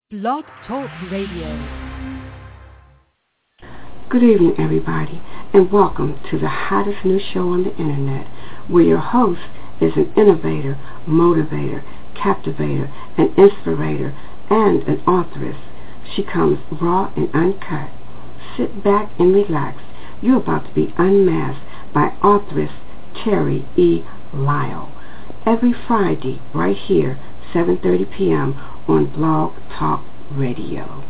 Blog Talk Radio. Good evening, everybody, and welcome to the hottest new show on the internet, where your host is an innovator, motivator, captivator, an inspirator, and an authoress. She comes raw and uncut. Sit back and relax. You're about to be unmasked by authoress Terry E. Lyle. Every Friday, right here, 7:30 p.m. on Blog Talk Radio.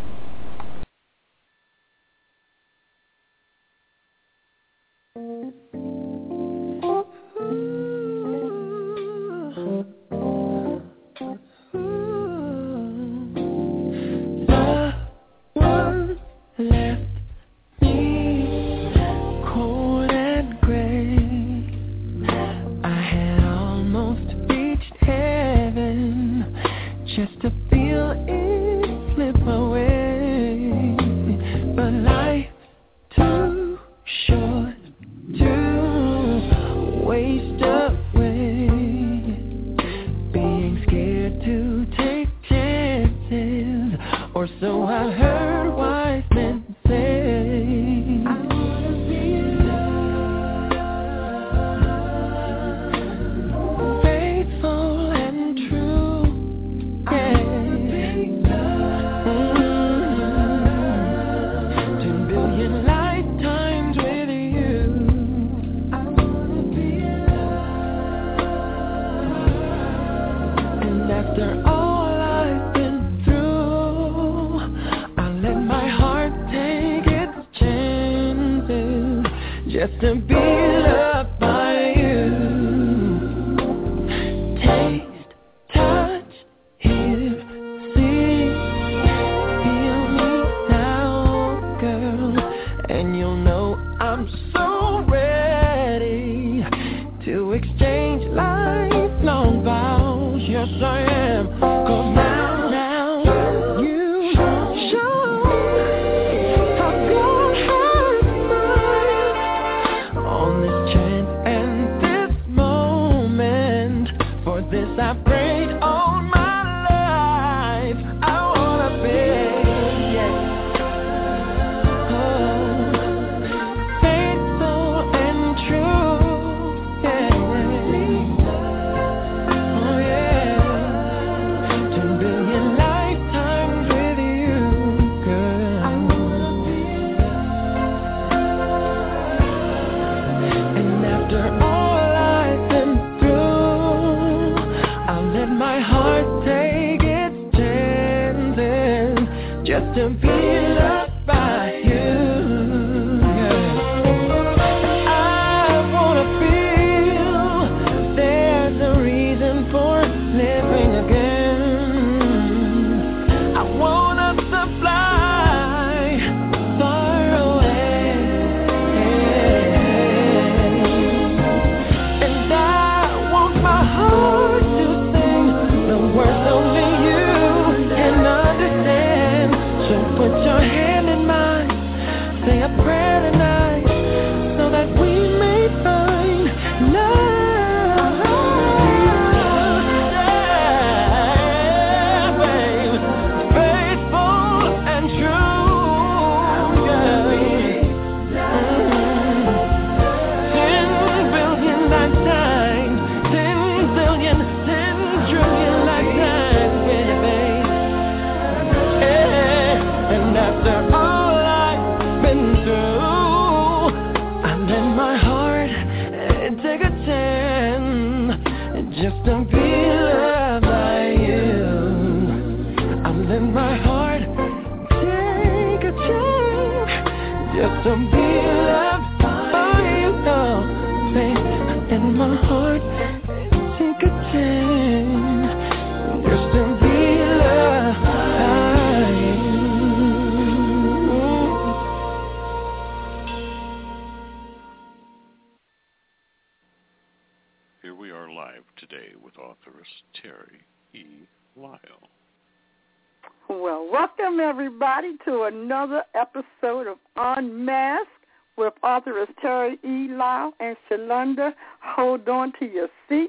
Well, welcome everybody to another episode of Unmasked with authoress Terry E. Lyle and Shalonda. Hold on to your seats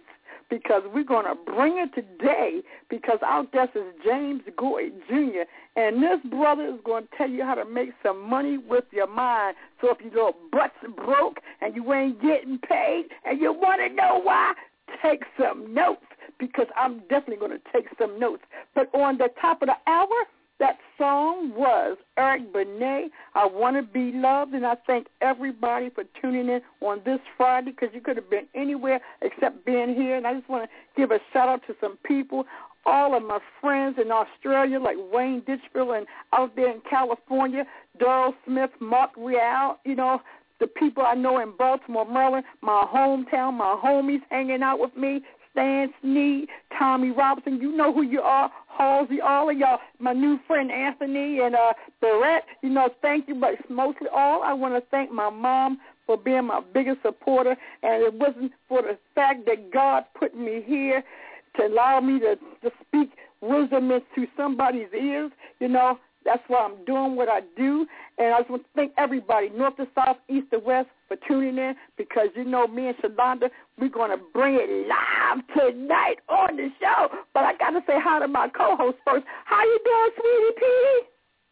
because we're going to bring it today because our guest is James Goy, Jr., and this brother is going to tell you how to make some money with your mind. So if your little butt's broke and you ain't getting paid and you want to know why, take some notes because I'm definitely going to take some notes. But on the top of the hour, that song was Eric Benet, I Want to Be Loved, and I thank everybody for tuning in on this Friday because you could have been anywhere except being here, and I just want to give a shout-out to some people, all of my friends in Australia like Wayne Ditchfield and out there in California, Darrell Smith, Mark Real, you know, the people I know in Baltimore, Maryland, my hometown, my homies hanging out with me, Stan Sneed, Tommy Robinson, you know who you are, Halsey, all of y'all, my new friend Anthony and Barrett, you know, thank you, but mostly all, I want to thank my mom for being my biggest supporter, and it wasn't for the fact that God put me here to allow me to speak wisdom into somebody's ears, you know, that's why I'm doing what I do, and I just want to thank everybody, north to south, east to west, for tuning in, because you know me and Shalonda, we're going to bring it live tonight on the show. But I got to say hi to my co-host first. How you doing, sweetie pea?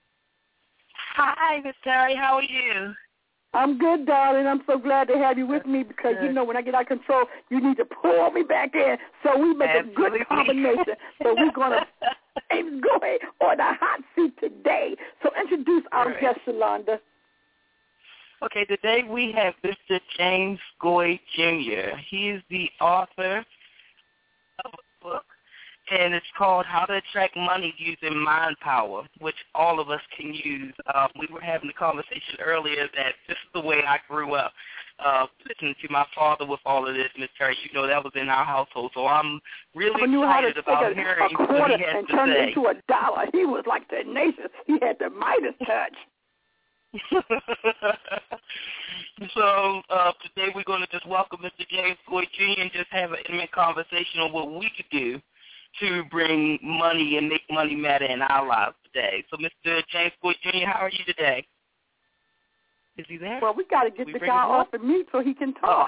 Hi, Miss Terry. How are you? I'm good, darling. I'm so glad to have you with me because, you know, when I get out of control, you need to pull me back in so we make a good combination. So we're going to go on the hot seat today. So introduce our guest, Shalonda. Okay, today we have Mr. James Goy, Jr. He is the author of a book, and it's called How to Attract Money Using Mind Power, which all of us can use. We were having a conversation earlier that this is the way I grew up, listening to my father with all of this, Miss Terry. You know, that was in our household, so I'm really excited about hearing what he has to say. And turn it into $1. He was like tenacious. He had the Midas touch. So today we're going to just welcome Mr. James Goy Jr. and just have an intimate conversation on what we could do to bring money and make money matter in our lives today. So, Mr. James Goy Jr., how are you today? Is he there? Well, we got to get the guy off of mute so he can talk.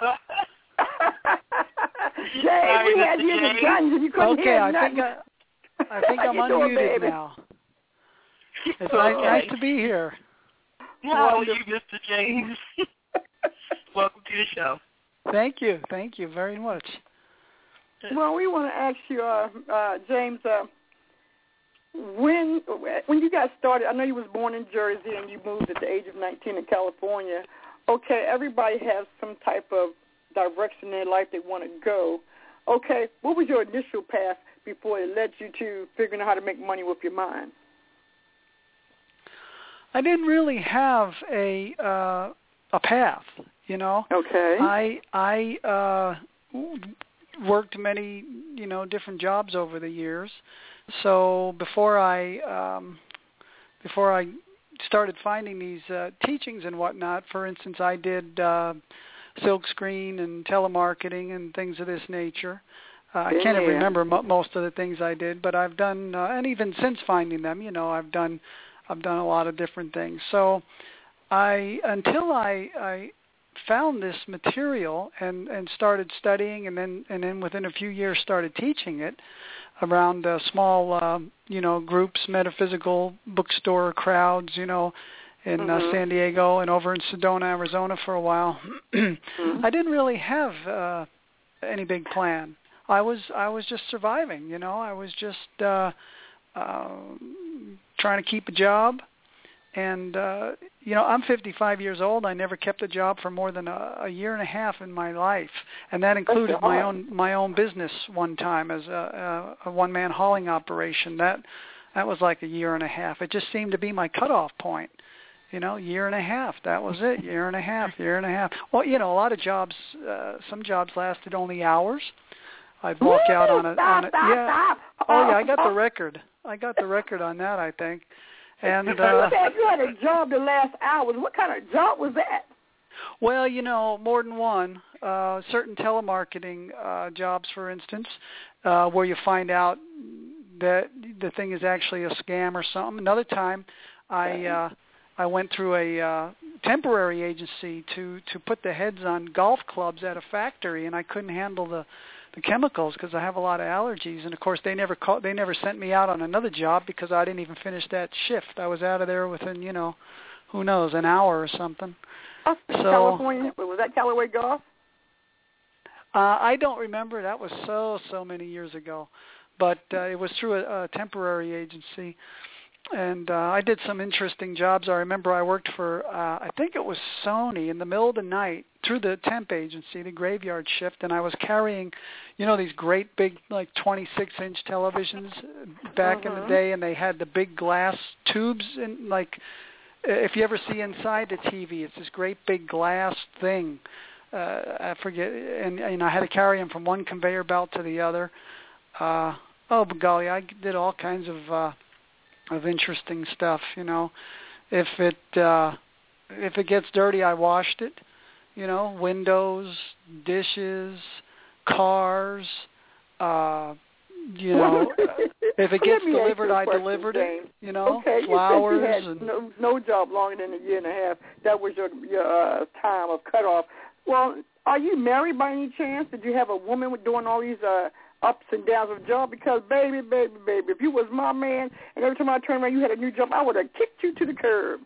James, we had you in the dungeon. You couldn't hear nothing. I think I'm unmuted now. It's nice to be here. How are you, Mr. James? Welcome to the show. Thank you very much. Well, we want to ask you, James, when you got started, I know you was born in Jersey and you moved at the age of 19 in California. Okay, everybody has some type of direction in their life they want to go. Okay, what was your initial path before it led you to figuring out how to make money with your mind? I didn't really have a path, you know. Okay. I worked many, you know, different jobs over the years. So before I started finding these teachings and whatnot, for instance, I did silkscreen and telemarketing and things of this nature. I can't even remember most of the things I did, but I've done, and even since finding them, you know, I've done a lot of different things. So until I found this material and started studying, and then within a few years started teaching it around small, you know, groups, metaphysical bookstore crowds, you know, in San Diego and over in Sedona, Arizona for a while. I didn't really have any big plan. I was just surviving, you know. I was just trying to keep a job, and you know, I'm 55 years old. I never kept a job for more than a year and a half in my life, and that included my own business one time as a one-man hauling operation. That was like a year and a half. It just seemed to be my cutoff point. You know, year and a half. That was it. Year and a half. Well, you know, a lot of jobs. Some jobs lasted only hours. I'd walk out on it. Yeah. Oh yeah, I got the record. On that, I think. And you said you had a job that last hours. What kind of job was that? Well, you know, more than one. Certain telemarketing jobs, for instance, where you find out that the thing is actually a scam or something. Another time, I went through a temporary agency to put the heads on golf clubs at a factory, and I couldn't handle the chemicals because I have a lot of allergies. And of course, they never sent me out on another job because I didn't even finish that shift. I was out of there within, who knows, an hour or something. California, was that Callaway Golf? I don't remember. That was so many years ago, but it was through a temporary agency. And I did some interesting jobs. I remember I worked for, I think it was Sony in the middle of the night through the temp agency, the graveyard shift, and I was carrying, these great big, like 26-inch televisions back in the day, and they had the big glass tubes, and like, if you ever see inside the TV, it's this great big glass thing. I forget, and I had to carry them from one conveyor belt to the other. But golly, I did all kinds of interesting stuff. If it gets dirty, I washed it. Windows, dishes, cars. If it gets delivered, I delivered it. Okay, flowers. You said you had no job longer than a year and a half. That was your time of cutoff. Well, are you married by any chance? Did you have a woman doing all these ups and downs of job? Because baby, if you was my man and every time I turned around you had a new job, I would have kicked you to the curb.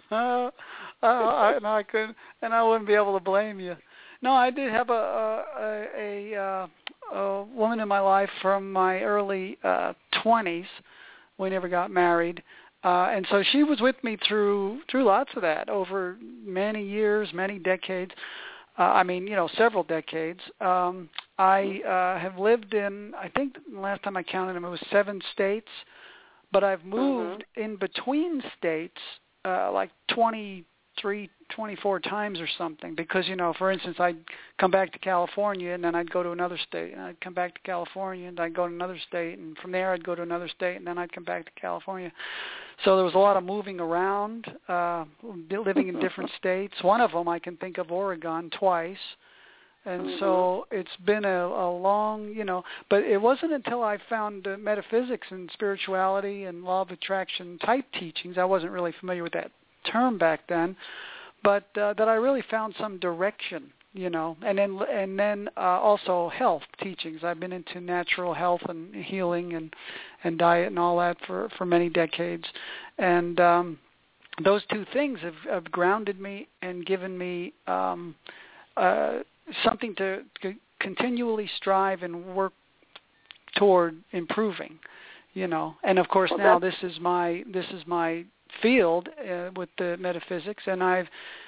I couldn't, and I wouldn't be able to blame you. No, I did have a woman in my life from my early 20s. We never got married. And so she was with me through lots of that over many years, many decades. Several decades. I have lived in, I think the last time I counted them, it was 7 states. But I've moved in between states like 23, 24 times or something because, for instance, I'd come back to California and then I'd go to another state and I'd come back to California and I'd go to another state and from there I'd go to another state and then I'd come back to California. So there was a lot of moving around, living in different states. One of them I can think of, Oregon, twice. And so it's been a long, but it wasn't until I found metaphysics and spirituality and law of attraction type teachings, I wasn't really familiar with that term back then, but that I really found some direction, and then also health teachings. I've been into natural health and healing and diet and all that for many decades, and those two things have grounded me and given me something to continually strive and work toward improving, And of course now this is my field with the metaphysics, and I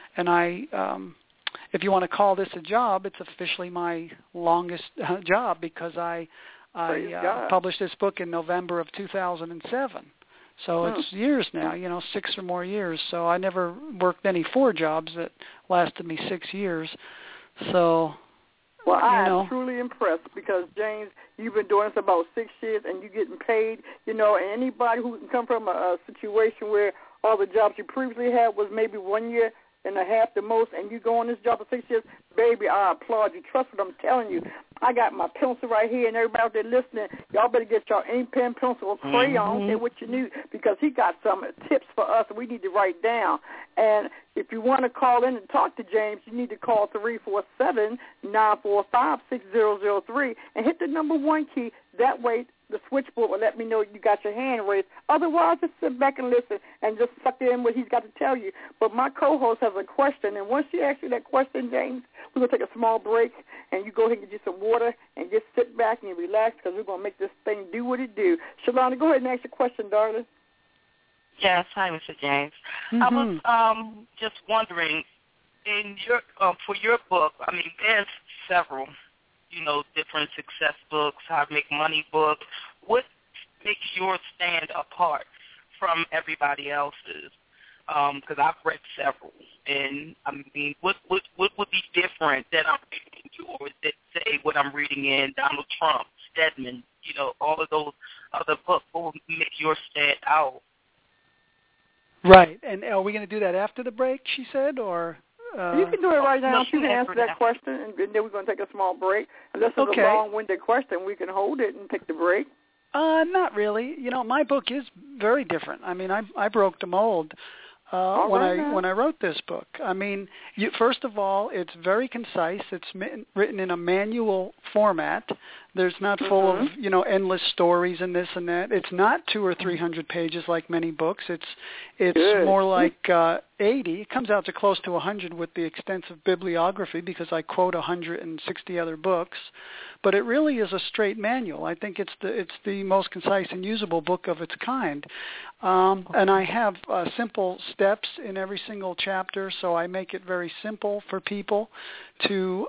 if you want to call this a job, it's officially my longest job because I published this book in November of 2007. So it's years now, 6 or more years. So I never worked any 4 jobs that lasted me 6 years. So, well, I am truly impressed because, James, you've been doing this about 6 years and you're getting paid, and anybody who can come from a situation where all the jobs you previously had was maybe 1 year and a half the most, and you go on this job for 6 years, baby, I applaud you. Trust what I'm telling you. I got my pencil right here, and everybody out there listening, y'all better get y'all ink pen, pencil, or crayon, and what you need, because he got some tips for us we need to write down. And if you want to call in and talk to James, you need to call 347-945-6003 and hit the number 1 key. That way the switchboard will let me know you got your hand raised. Otherwise, just sit back and listen and just suck in what he's got to tell you. But my co-host has a question, and once she asks you that question, James, we're going to take a small break, and you go ahead and get you some water and just sit back and relax because we're going to make this thing do what it do. Shalana, go ahead and ask your question, darling. Yes, hi, Mr. James. I was just wondering, in your for your book, there's several, different success books, how to make money books. What makes yours stand apart from everybody else's? Because I've read several, and what would be different that I'm reading yours that say what I'm reading in Donald Trump, Stedman, all of those other books? What would make yours stand out? Right, and are we going to do that after the break, she said, or? You can do it right now. You can answer that question, and then we're going to take a small break. Unless it's a long-winded question, we can hold it and take the break. Not really. My book is very different. I broke the mold. when I wrote this book. I mean, first of all, it's very concise. It's written in a manual format. There's not full of endless stories and this and that. It's not 200 or 300 pages like many books. It's more like 80. It comes out to close to 100 with the extensive bibliography because I quote 160 other books. But it really is a straight manual. I think it's the most concise and usable book of its kind. And I have simple steps in every single chapter, so I make it very simple for people to,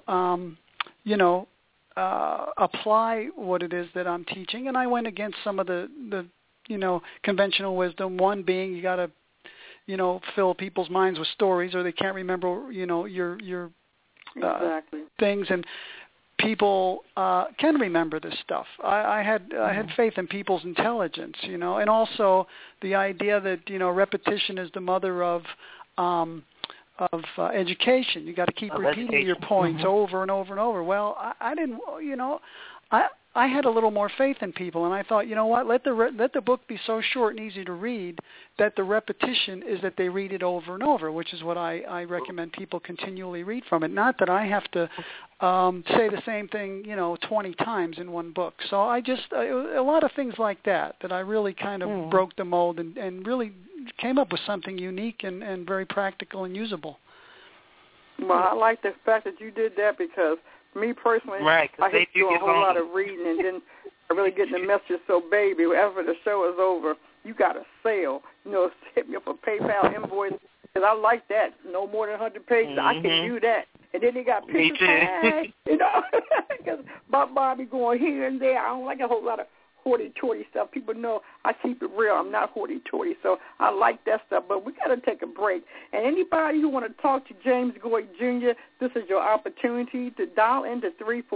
apply what it is that I'm teaching. And I went against some of the conventional wisdom. One being you got to, fill people's minds with stories, or they can't remember, your things. And people can remember this stuff. I had faith in people's intelligence, and also the idea that repetition is the mother of education. You got to keep repeating your points over and over and over. Well, I didn't, I had a little more faith in people, and I thought, what? Let the book be so short and easy to read that the repetition is that they read it over and over, which is what I recommend people continually read from it. Not that I have to say the same thing, 20 times in one book. So I just a lot of things like that I really kind of broke the mold and really came up with something unique and very practical and usable. Well, I like the fact that you did that because me personally, I hate to do a whole lot of reading and then I really get the message. So, baby, after the show is over, you got to sell. Hit me up a PayPal invoice because I like that. No more than 100 pages. I can do that. And then they got pictures. Because Bobby going here and there. I don't like a whole lot of hoity-toity stuff. People know I keep it real. I'm not hoity-toity, so I like that stuff. But we got to take a break. And anybody who want to talk to James Goy Jr., this is your opportunity to dial into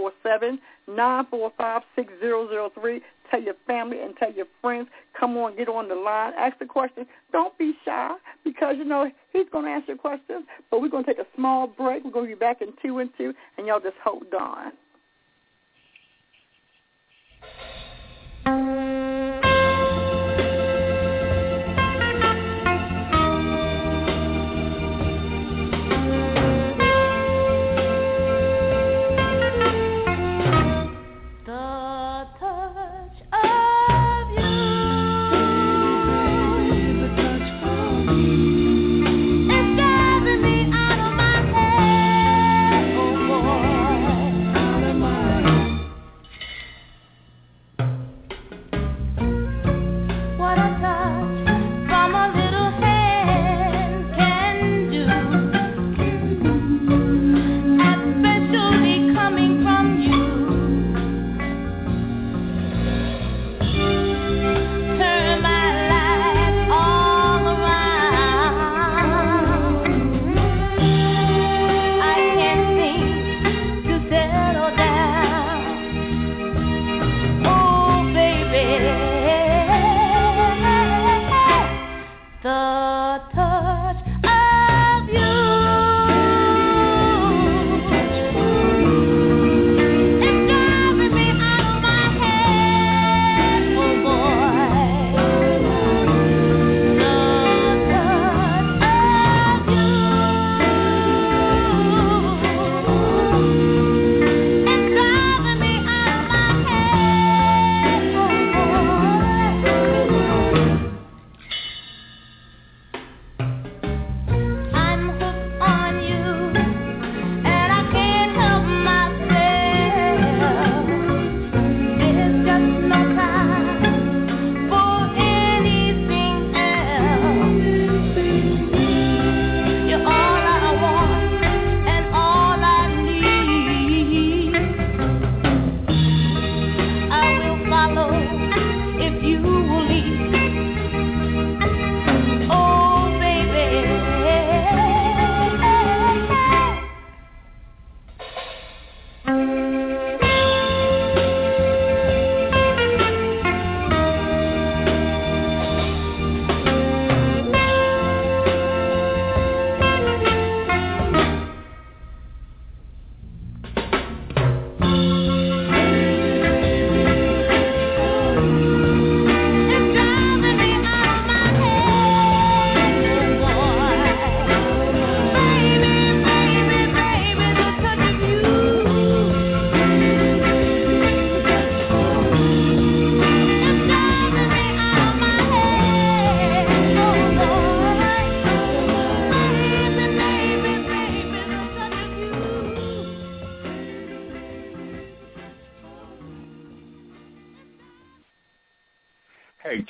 347-945-6003. Tell your family and tell your friends. Come on, get on the line. Ask the question. Don't be shy because, he's going to answer questions. But we're going to take a small break. We're going to be back in 2 and 2, and y'all just hold on. It's driving me out of my head, oh boy.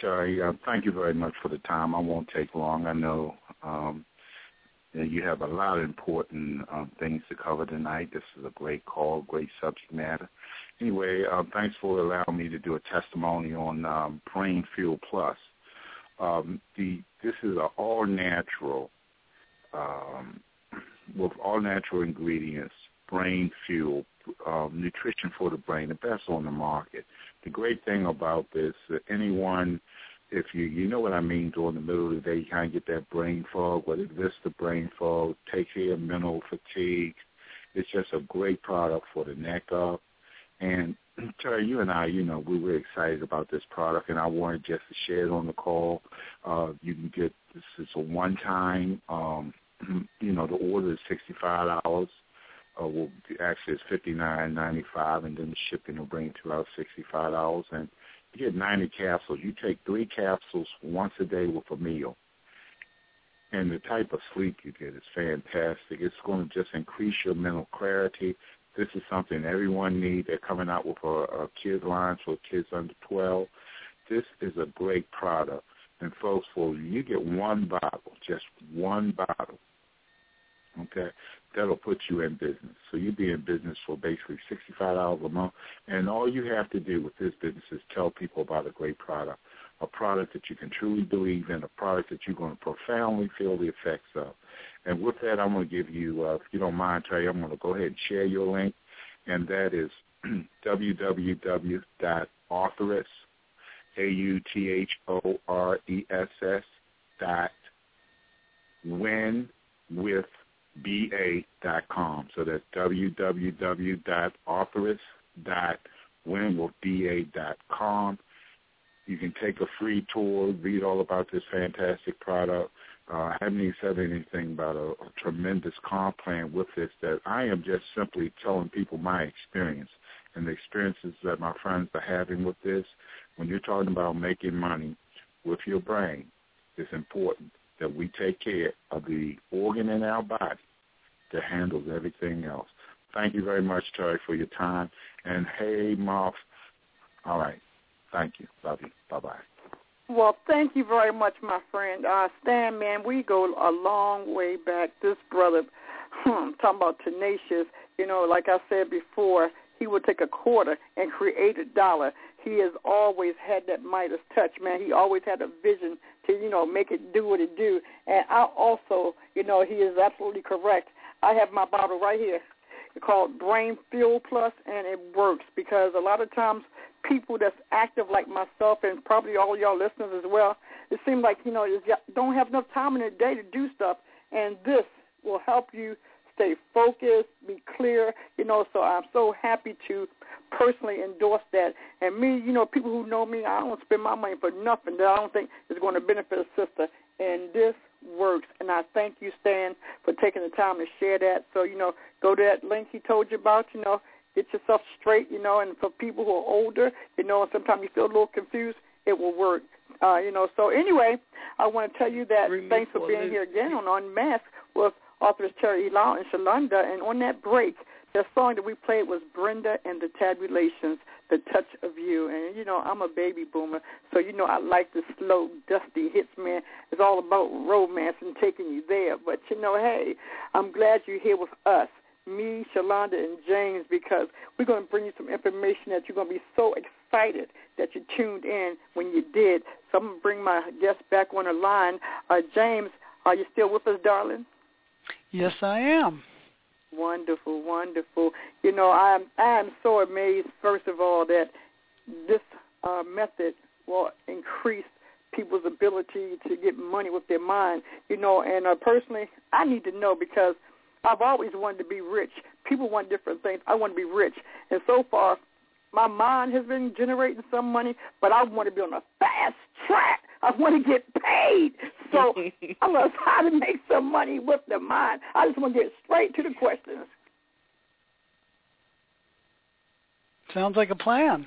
Terry, thank you very much for the time. I won't take long. I know you have a lot of important things to cover tonight. This is a great call, great subject matter. Anyway, thanks for allowing me to do a testimony on Brain Fuel Plus. This is an all-natural, with all-natural ingredients, brain fuel, nutrition for the brain, the best on the market. The great thing about this, anyone, if you know what I mean, during the middle of the day, you kind of get that brain fog, whether it's the brain fog, take care of mental fatigue. It's just a great product for the neck up. And Terry, you and I, we were excited about this product, and I wanted just to share it on the call. You can get this is a one-time. The order is $65. Actually, it's $59.95, and then the shipping will bring it to about $65. And you get 90 capsules. You take 3 capsules once a day with a meal. And the type of sleep you get is fantastic. It's going to just increase your mental clarity. This is something everyone needs. They're coming out with a kids line for kids under 12. This is a great product. And, folks, you get one bottle, just one bottle, okay, that'll put you in business. So you'll be in business for basically $65 a month. And all you have to do with this business is tell people about a great product, a product that you can truly believe in, a product that you're going to profoundly feel the effects of. And with that, I'm going to give you, if you don't mind, Terry, I'm going to go ahead and share your link, and that is www.authoress, AUTHORESS.winwithba.com. So that's www.authoress.winwithba.com. You can take a free tour, read all about this fantastic product. I haven't even said anything about a tremendous comp plan with this, that I am just simply telling people my experience and the experiences that my friends are having with this. When you're talking about making money with your brain, it's important that we take care of the organ in our body that handles everything else. Thank you very much, Terry, for your time. And, hey, Moff, all right. Thank you. Love you. Bye-bye. Well, thank you very much, my friend. Stan, man, we go a long way back. This brother, talking about tenacious, like I said before, he would take a quarter and create a dollar. He has always had that Midas touch, man. He always had a vision to, make it do what it do. And I also, he is absolutely correct. I have my bottle right here. It's called Brain Fuel Plus, and it works because a lot of times people that's active like myself and probably all y'all listeners as well, it seems like, you don't have enough time in the day to do stuff, and this will help you stay focused, be clear, so I'm so happy to personally endorse that. And me, people who know me, I don't spend my money for nothing that I don't think is going to benefit a sister, and this works. And I thank you, Stan, for taking the time to share that. So, go to that link he told you about, get yourself straight, and for people who are older, and sometimes you feel a little confused, it will work. So anyway, I want to tell you that thanks for being here again on Unmasked with authors Terry Elau and Shalonda. And on that break, the song that we played was Brenda and the Tabulations, The Touch of You. And, I'm a baby boomer, so, I like the slow, dusty hits, man. It's all about romance and taking you there. But, hey, I'm glad you're here with us, me, Shalonda, and James, because we're going to bring you some information that you're going to be so excited that you tuned in when you did. So I'm going to bring my guest back on the line. James, are you still with us, darling? Yes, I am. Wonderful, wonderful. I am so amazed, first of all, that this method will increase people's ability to get money with their mind, and personally, I need to know because I've always wanted to be rich. People want different things. I want to be rich. And so far, my mind has been generating some money, but I want to be on a fast track. I want to get paid. So I learned how to make some money with the mind. I just want to get straight to the questions. Sounds like a plan.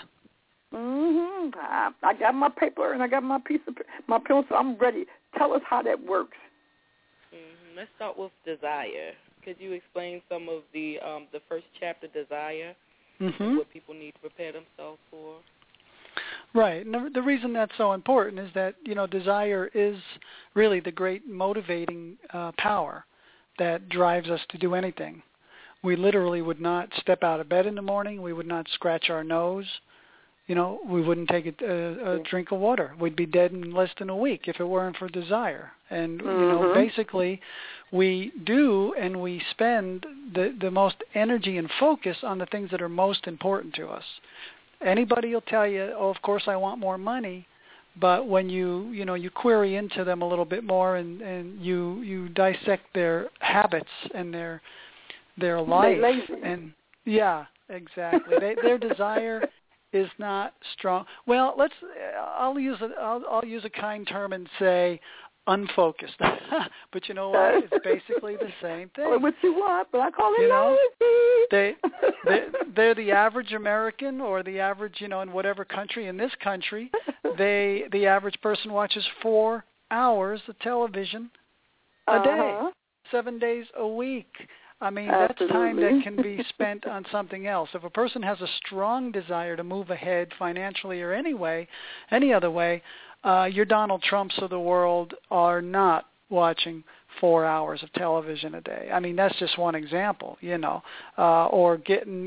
I got my paper and I got my my pencil. I'm ready. Tell us how that works. Let's start with desire. Could you explain some of the first chapter, desire, and what people need to prepare themselves for? Right. And the reason that's so important is that, desire is really the great motivating power that drives us to do anything. We literally would not step out of bed in the morning. We would not scratch our nose. We wouldn't take a drink of water. We'd be dead in less than a week if it weren't for desire. And, basically we do and we spend the most energy and focus on the things that are most important to us. Anybody will tell you, of course I want more money, but when you query into them a little bit more and you dissect their habits and their life, and yeah, exactly, their desire is not strong. Well, I'll use a kind term and say unfocused. But you know what? It's basically the same thing. Well, what you want, but I call it lazy. They're the average American or the average, in whatever country. In this country, the average person watches 4 hours of television a day, 7 days a week. I mean, Absolutely. That's time that can be spent on something else. If a person has a strong desire to move ahead financially or any other way, your Donald Trumps of the world are not watching 4 hours of television a day. I mean, that's just one example, or getting,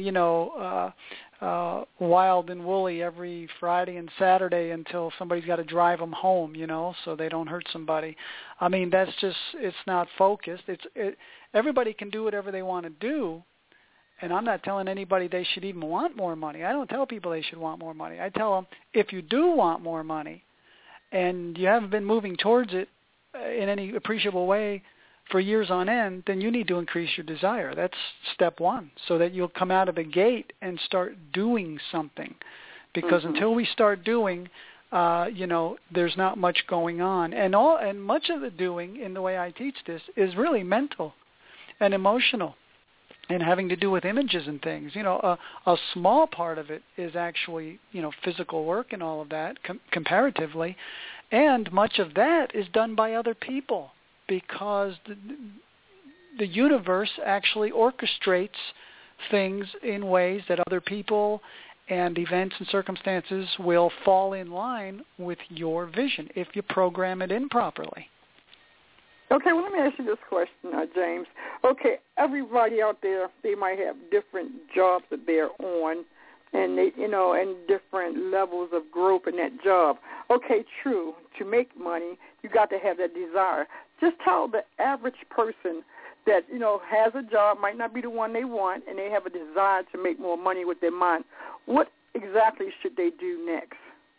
wild and woolly every Friday and Saturday until somebody's got to drive them home, so they don't hurt somebody. I mean, it's not focused. Everybody can do whatever they want to do, and I'm not telling anybody they should even want more money. I don't tell people they should want more money. I tell them, if you do want more money and you haven't been moving towards it in any appreciable way for years on end, then you need to increase your desire. That's step one, so that you'll come out of the gate and start doing something. Because until we start doing, there's not much going on. And much of the doing, in the way I teach this, is really mental and emotional and having to do with images and things. A small part of it is actually, physical work and all of that comparatively. And much of that is done by other people, because the universe actually orchestrates things in ways that other people and events and circumstances will fall in line with your vision if you program it in properly. Okay, well, let me ask you this question, James. Okay, everybody out there, they might have different jobs that they're on, and they, and different levels of growth in that job. Okay, true. To make money, you got to have that desire. Just tell the average person that, has a job, might not be the one they want, and they have a desire to make more money with their mind. What exactly should they do next?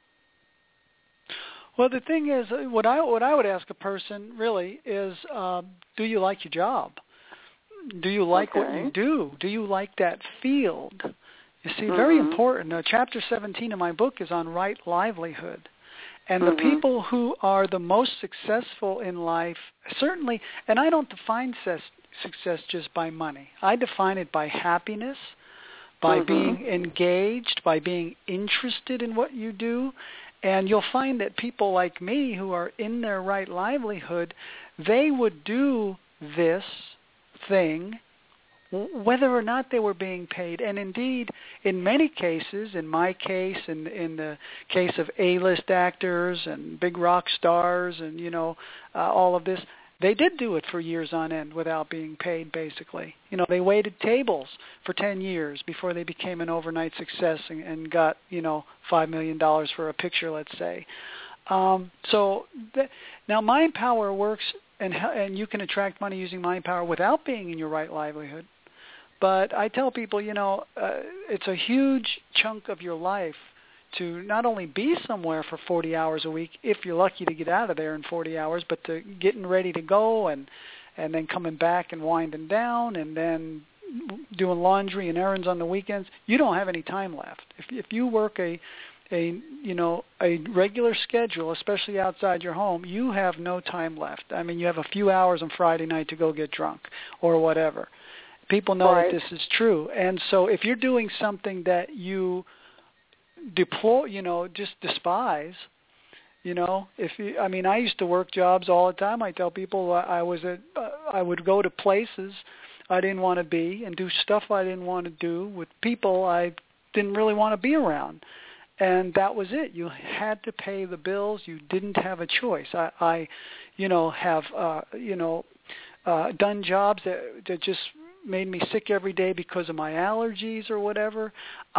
Well, the thing is, what I would ask a person really is, do you like your job? Do you like what you do? Do you like that field? You see, very important. Chapter 17 of my book is on right livelihood. And the people who are the most successful in life, certainly, and I don't define success just by money. I define it by happiness, by being engaged, by being interested in what you do. And you'll find that people like me who are in their right livelihood, they would do this thing whether or not they were being paid. And indeed, in many cases, in my case, in the case of A-list actors and big rock stars and, all of this, they did do it for years on end without being paid, basically. They waited tables for 10 years before they became an overnight success and got, $5 million for a picture, let's say. Now mind power works, and you can attract money using mind power without being in your right livelihood. But I tell people, it's a huge chunk of your life to not only be somewhere for 40 hours a week, if you're lucky to get out of there in 40 hours, but to getting ready to go and then coming back and winding down and then doing laundry and errands on the weekends. You don't have any time left. If you work a regular schedule, especially outside your home, you have no time left. I mean, you have a few hours on Friday night to go get drunk or whatever. People know that this is true. And so if you're doing something that you just despise, I used to work jobs all the time. I tell people I would go to places I didn't want to be and do stuff I didn't want to do with people I didn't really want to be around. And that was it. You had to pay the bills. You didn't have a choice. I have done jobs that just made me sick every day because of my allergies or whatever.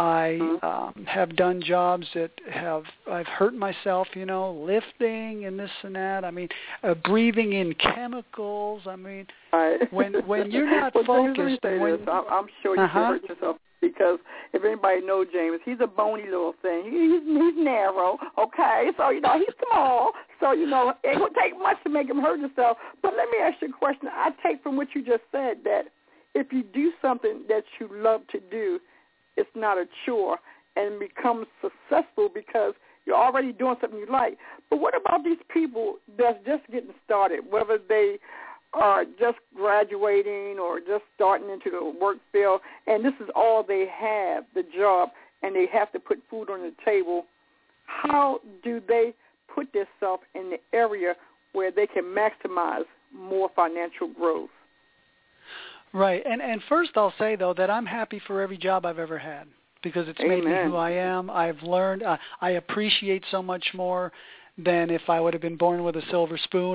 I have done jobs that I've hurt myself, lifting and this and that. I mean, breathing in chemicals. I mean, when you're not focused, I'm sure you can hurt yourself. Because if anybody knows James, he's a bony little thing. He's narrow, okay? So, he's small. So, it would take much to make him hurt himself. But let me ask you a question. I take from what you just said that if you do something that you love to do, it's not a chore and becomes successful because you're already doing something you like. But what about these people that's just getting started, whether they are just graduating or just starting into the work field, and this is all they have, the job, and they have to put food on the table? How do they put themselves in the area where they can maximize more financial growth? Right. And first I'll say, though, that I'm happy for every job I've ever had because it's made me who I am. I've learned. I appreciate so much more than if I would have been born with a silver spoon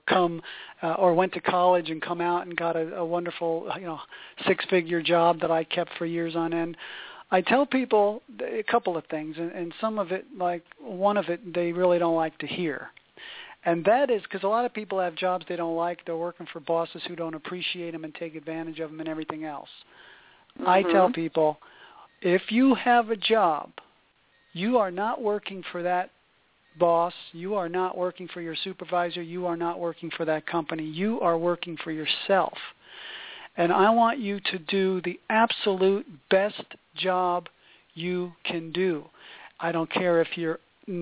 or went to college and come out and got a wonderful, six-figure job that I kept for years on end. I tell people a couple of things, and some of it, like one of it, they really don't like to hear. And that is because a lot of people have jobs they don't like. They're working for bosses who don't appreciate them and take advantage of them and everything else. I tell people, if you have a job, you are not working for that boss, you are not working for your supervisor, you are not working for that company, you are working for yourself. And I want you to do the absolute best job you can do. I don't care if you're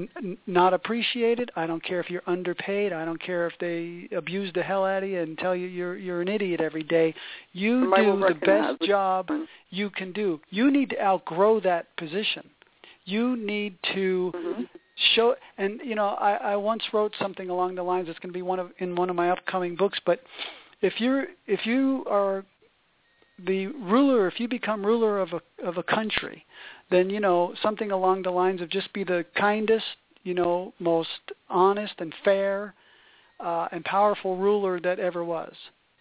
not appreciated, I don't care if you're underpaid, I don't care if they abuse the hell out of you and tell you you're an idiot every day. You do the best job you can do. You need to outgrow that position. You need to show, and I once wrote something along the lines. It's going to be in one of my upcoming books. But if you are the ruler, if you become ruler of a country, then something along the lines of just be the kindest, most honest and fair and powerful ruler that ever was.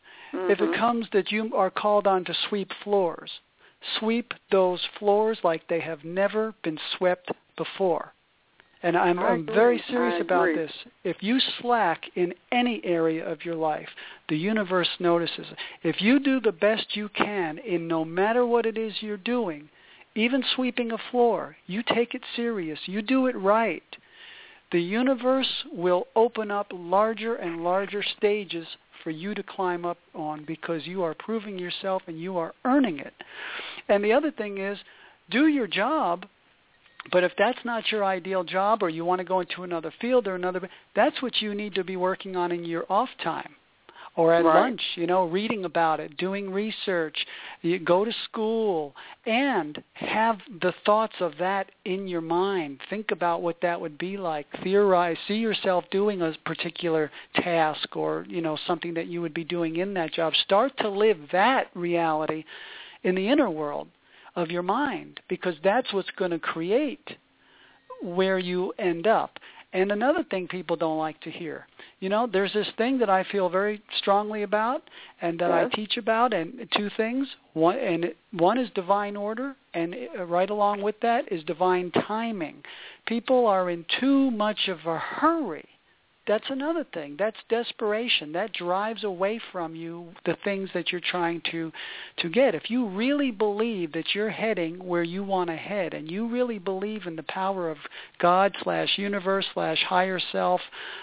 If it comes that you are called on to sweep floors, sweep those floors like they have never been swept before. And I'm very serious about this. If you slack in any area of your life, the universe notices. If you do the best you can in no matter what it is you're doing, even sweeping a floor, you take it serious, you do it right, the universe will open up larger and larger stages for you to climb up on because you are proving yourself and you are earning it. And the other thing is, do your job. But if that's not your ideal job or you want to go into another field or that's what you need to be working on in your off time or at lunch, reading about it, doing research, you go to school and have the thoughts of that in your mind. Think about what that would be like. Theorize, see yourself doing a particular task or, something that you would be doing in that job. Start to live that reality in the inner world of your mind, because that's what's going to create where you end up. And another thing people don't like to hear, there's this thing that I feel very strongly about and that I teach about, and two things. One is divine order, and right along with that is divine timing. People are in too much of a hurry. That's another thing. That's desperation. That drives away from you the things that you're trying to get. If you really believe that you're heading where you want to head, and you really believe in the power of God / universe / higher self,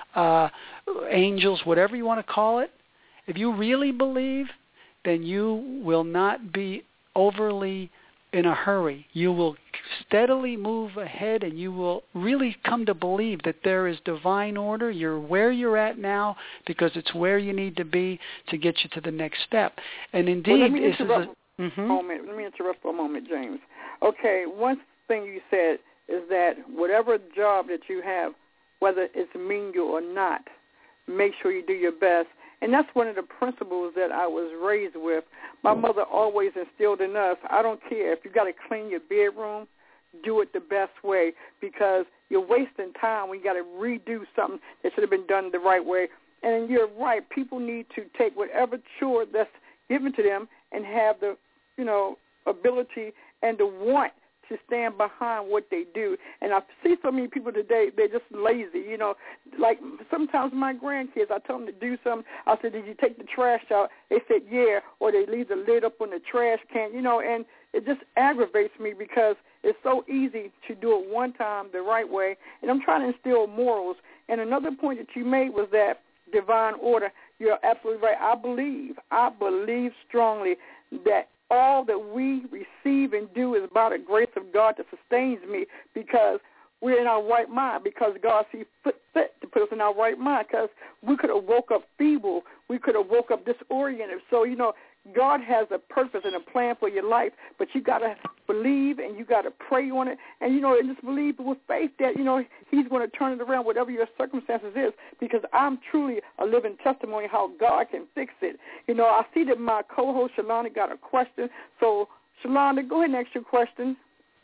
angels, whatever you want to call it, if you really believe, then you will not be overly in a hurry. You will steadily move ahead, and you will really come to believe that there is divine order. You're where you're at now because it's where you need to be to get you to the next step. And indeed, let me interrupt for a moment, James. Okay, one thing you said is that whatever job that you have, whether it's menial or not, make sure you do your best. And that's one of the principles that I was raised with. My mother always instilled in us, I don't care if you got to clean your bedroom, do it the best way, because you're wasting time when you got to redo something that should have been done the right way. And you're right. People need to take whatever chore that's given to them and have the, ability and the want to stand behind what they do. And I see so many people today, they're just lazy. Like sometimes my grandkids, I tell them to do something. I said, did you take the trash out? They said, yeah. Or they leave the lid up on the trash can, and it just aggravates me because it's so easy to do it one time the right way. And I'm trying to instill morals. And another point that you made was that divine order. You're absolutely right. I believe strongly that all that we receive and do is by the grace of God that sustains me, because we're in our right mind, because God sees fit to put us in our right mind, because we could have woke up feeble. We could have woke up disoriented. So, God has a purpose and a plan for your life, but you got to believe and you got to pray on it, and, and just believe with faith that, he's going to turn it around, whatever your circumstances is, because I'm truly a living testimony how God can fix it. I see that my co-host, Shalonda, got a question. So, Shalonda, go ahead and ask your question.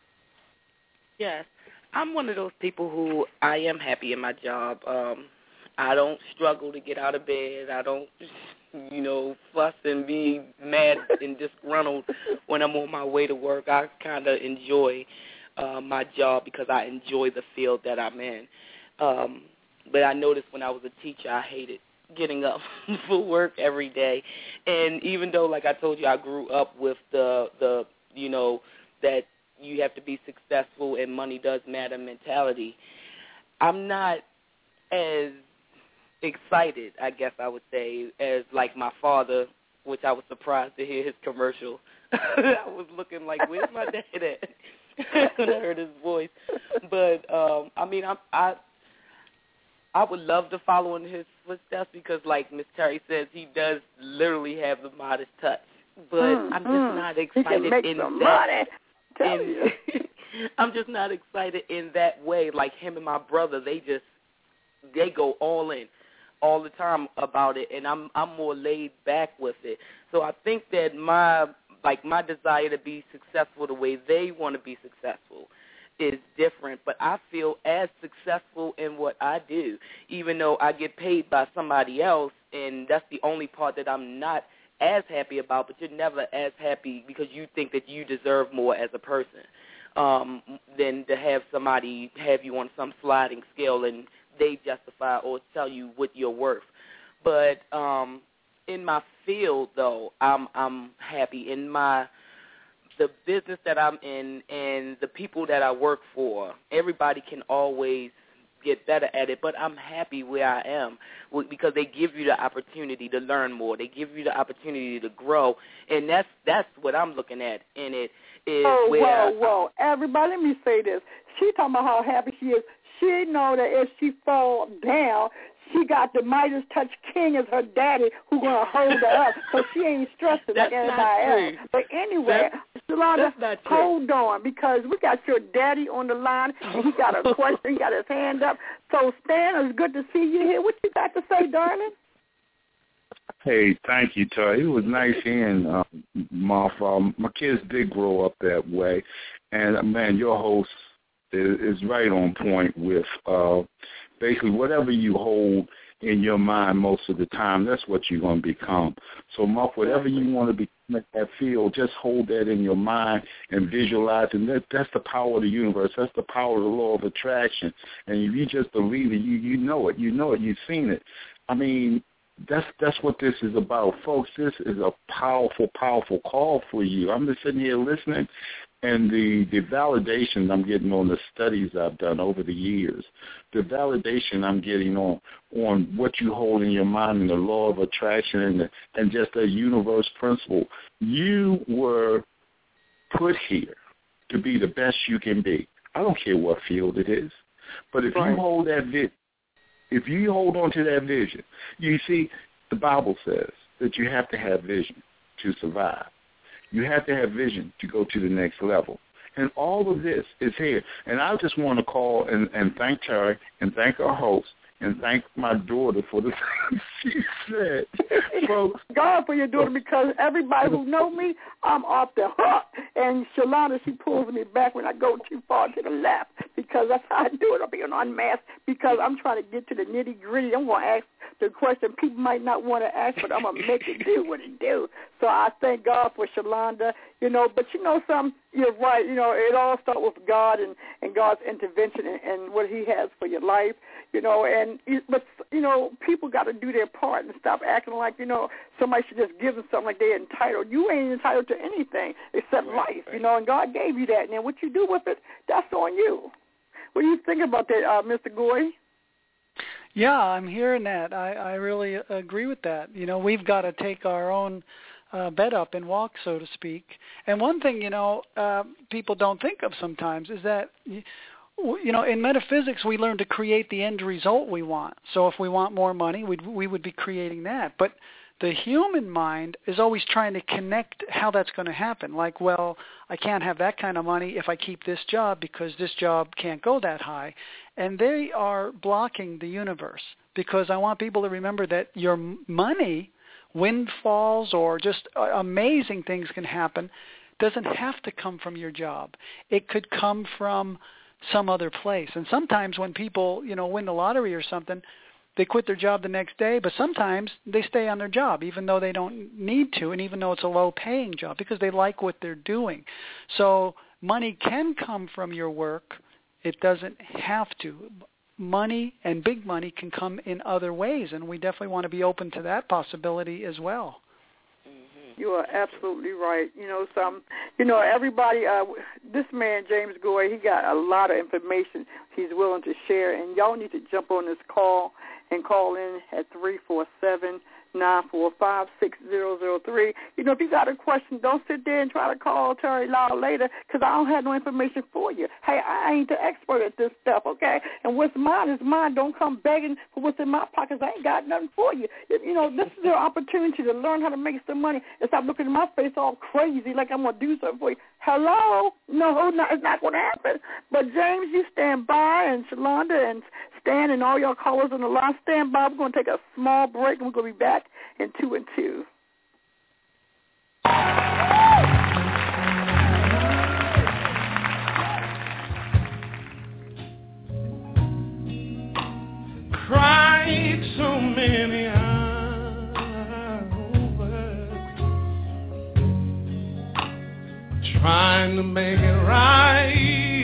Yes. I'm one of those people who I am happy in my job. I don't struggle to get out of bed. I don't fuss and be mad and disgruntled when I'm on my way to work. I kind of enjoy my job because I enjoy the field that I'm in. But I noticed when I was a teacher, I hated getting up for work every day. And even though, like I told you, I grew up with the that you have to be successful and money does matter mentality, I'm not as excited, I guess I would say, as like my father, which I was surprised to hear his commercial. I was looking like, where's my dad at? When I heard his voice. But I would love to follow in his footsteps because, like Miss Terry says, he does literally have the modest touch. But I'm just not excited in that. I'm just not excited in that way. Like him and my brother, they go all in all the time about it, and I'm more laid back with it. So I think that my desire to be successful the way they want to be successful is different, but I feel as successful in what I do, even though I get paid by somebody else, and that's the only part that I'm not as happy about, but you're never as happy because you think that you deserve more as a person than to have somebody have you on some sliding scale and they justify or tell you what you're worth. But in my field, though, I'm happy. In the business that I'm in and the people that I work for, everybody can always get better at it, but I'm happy where I am because they give you the opportunity to learn more. They give you the opportunity to grow, and that's what I'm looking at in it. Whoa. Everybody, let me say this. She talking about how happy she is. She know that if she fall down, she got the Midas Touch King as her daddy who going to hold her up, so she ain't stressing like everybody else. But anyway, Shalonda, hold on, because we got your daddy on the line, and he got a question. He got his hand up. So, Stan, it's good to see you here. What you got to say, darling? Hey, thank you, Terry. It was nice hearing Martha. My kids did grow up that way, and, man, your host is right on point with basically whatever you hold in your mind most of the time, that's what you're going to become. So, Mark, whatever you want to become at that field, just hold that in your mind and visualize it. That's the power of the universe. That's the power of the law of attraction. And if you just believe it, you know it. You know it. You've seen it. I mean, that's what this is about. Folks, this is a powerful, powerful call for you. I'm just sitting here listening, and the validation I'm getting on the studies I've done over the years, the validation I'm getting on what you hold in your mind and the law of attraction and just a universe principle. You were put here to be the best you can be. I don't care what field it is. But if you hold that vision, if you hold on to that vision, you see, the Bible says that you have to have vision to survive. You have to have vision to go to the next level. And all of this is here. And I just want to call and thank Terry and thank our host and thank my daughter for the things she said. Folks, God for your daughter, because everybody who know me, I'm off the hook. And Shalonda, she pulls me back when I go too far to the left because that's how I do it. I'm being unmasked because I'm trying to get to the nitty-gritty. I'm going to ask the question people might not want to ask, but I'm going to make it do what it do. So I thank God for Shalonda, but something, you're right. It all starts with God and God's intervention and what he has for your life, but people got to do their part and stop acting like, somebody should just give them something like they're entitled. You ain't entitled to anything except life, and God gave you that. And then what you do with it, that's on you. What do you think about that, Mr. Goy? Yeah, I'm hearing that. I really agree with that. We've got to take our own bed up and walk, so to speak. And one thing, people don't think of sometimes is that, in metaphysics, we learn to create the end result we want. So if we want more money, we would be creating that. But the human mind is always trying to connect how that's going to happen. Like, well, I can't have that kind of money if I keep this job because this job can't go that high. And they are blocking the universe because I want people to remember that your money, windfalls or just amazing things can happen, doesn't have to come from your job. It could come from some other place. And sometimes when people, win the lottery or something, they quit their job the next day, but sometimes they stay on their job even though they don't need to and even though it's a low-paying job because they like what they're doing. So money can come from your work. It doesn't have to. Money and big money can come in other ways, and we definitely want to be open to that possibility as well. You are absolutely right. Everybody, this man, James Goy, he got a lot of information he's willing to share, and y'all need to jump on this call and call in at 347-945-6003. If you got a question, don't sit there and try to call Terry Lau later because I don't have no information for you. Hey, I ain't the expert at this stuff, okay? And what's mine is mine. Don't come begging for what's in my pockets. I ain't got nothing for you. This is your opportunity to learn how to make some money and stop looking in my face all crazy like I'm going to do something for you. Hello? No, it's not going to happen. But, James, you stand by, and Shalonda and Stan and all your callers on the line, stand by. We're going to take a small break, and we're going to be back in 2 and 2. Cried so many hours, trying to make it right.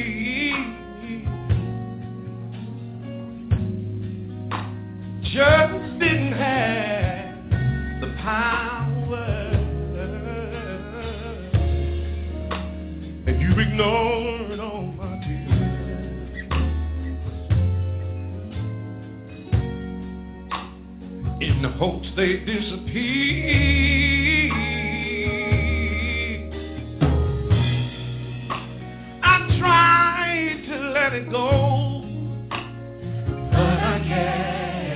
Just didn't have the power, and you ignored all my tears. In the hopes they disappear, I tried to let it go, but I can't.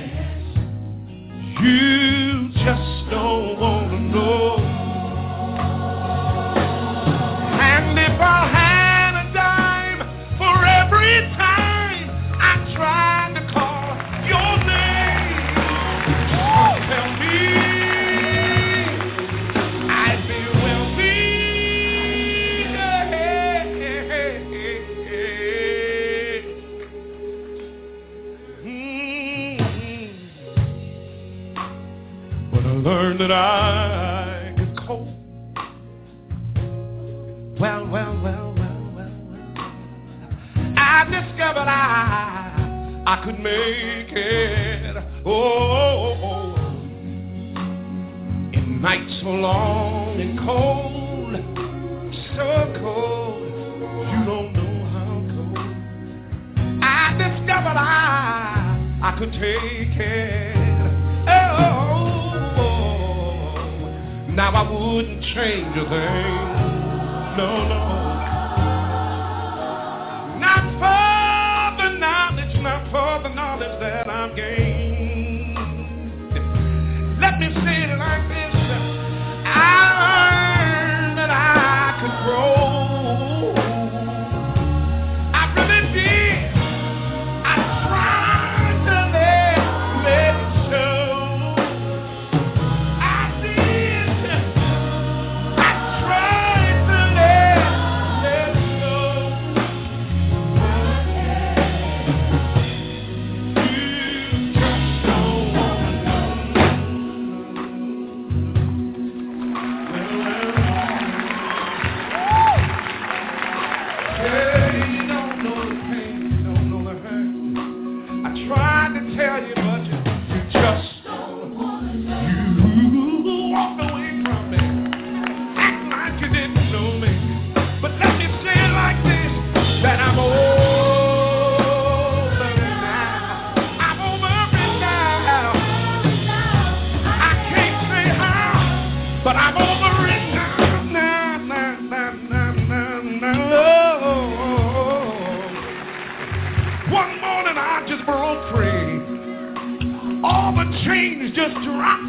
You just don't want to know. And if I had a dime for every time I tried to call your name, tell me I'd be wealthy. Learned that I could cope. Well. I discovered I could make it. Oh, in nights so long and cold, so cold, you don't know how cold. I discovered I could take it. Now I wouldn't change a thing, no. Not for the knowledge that I've gained. Let me say it like this, I learned that I could grow. I really did. I tried to let it show. I tried to let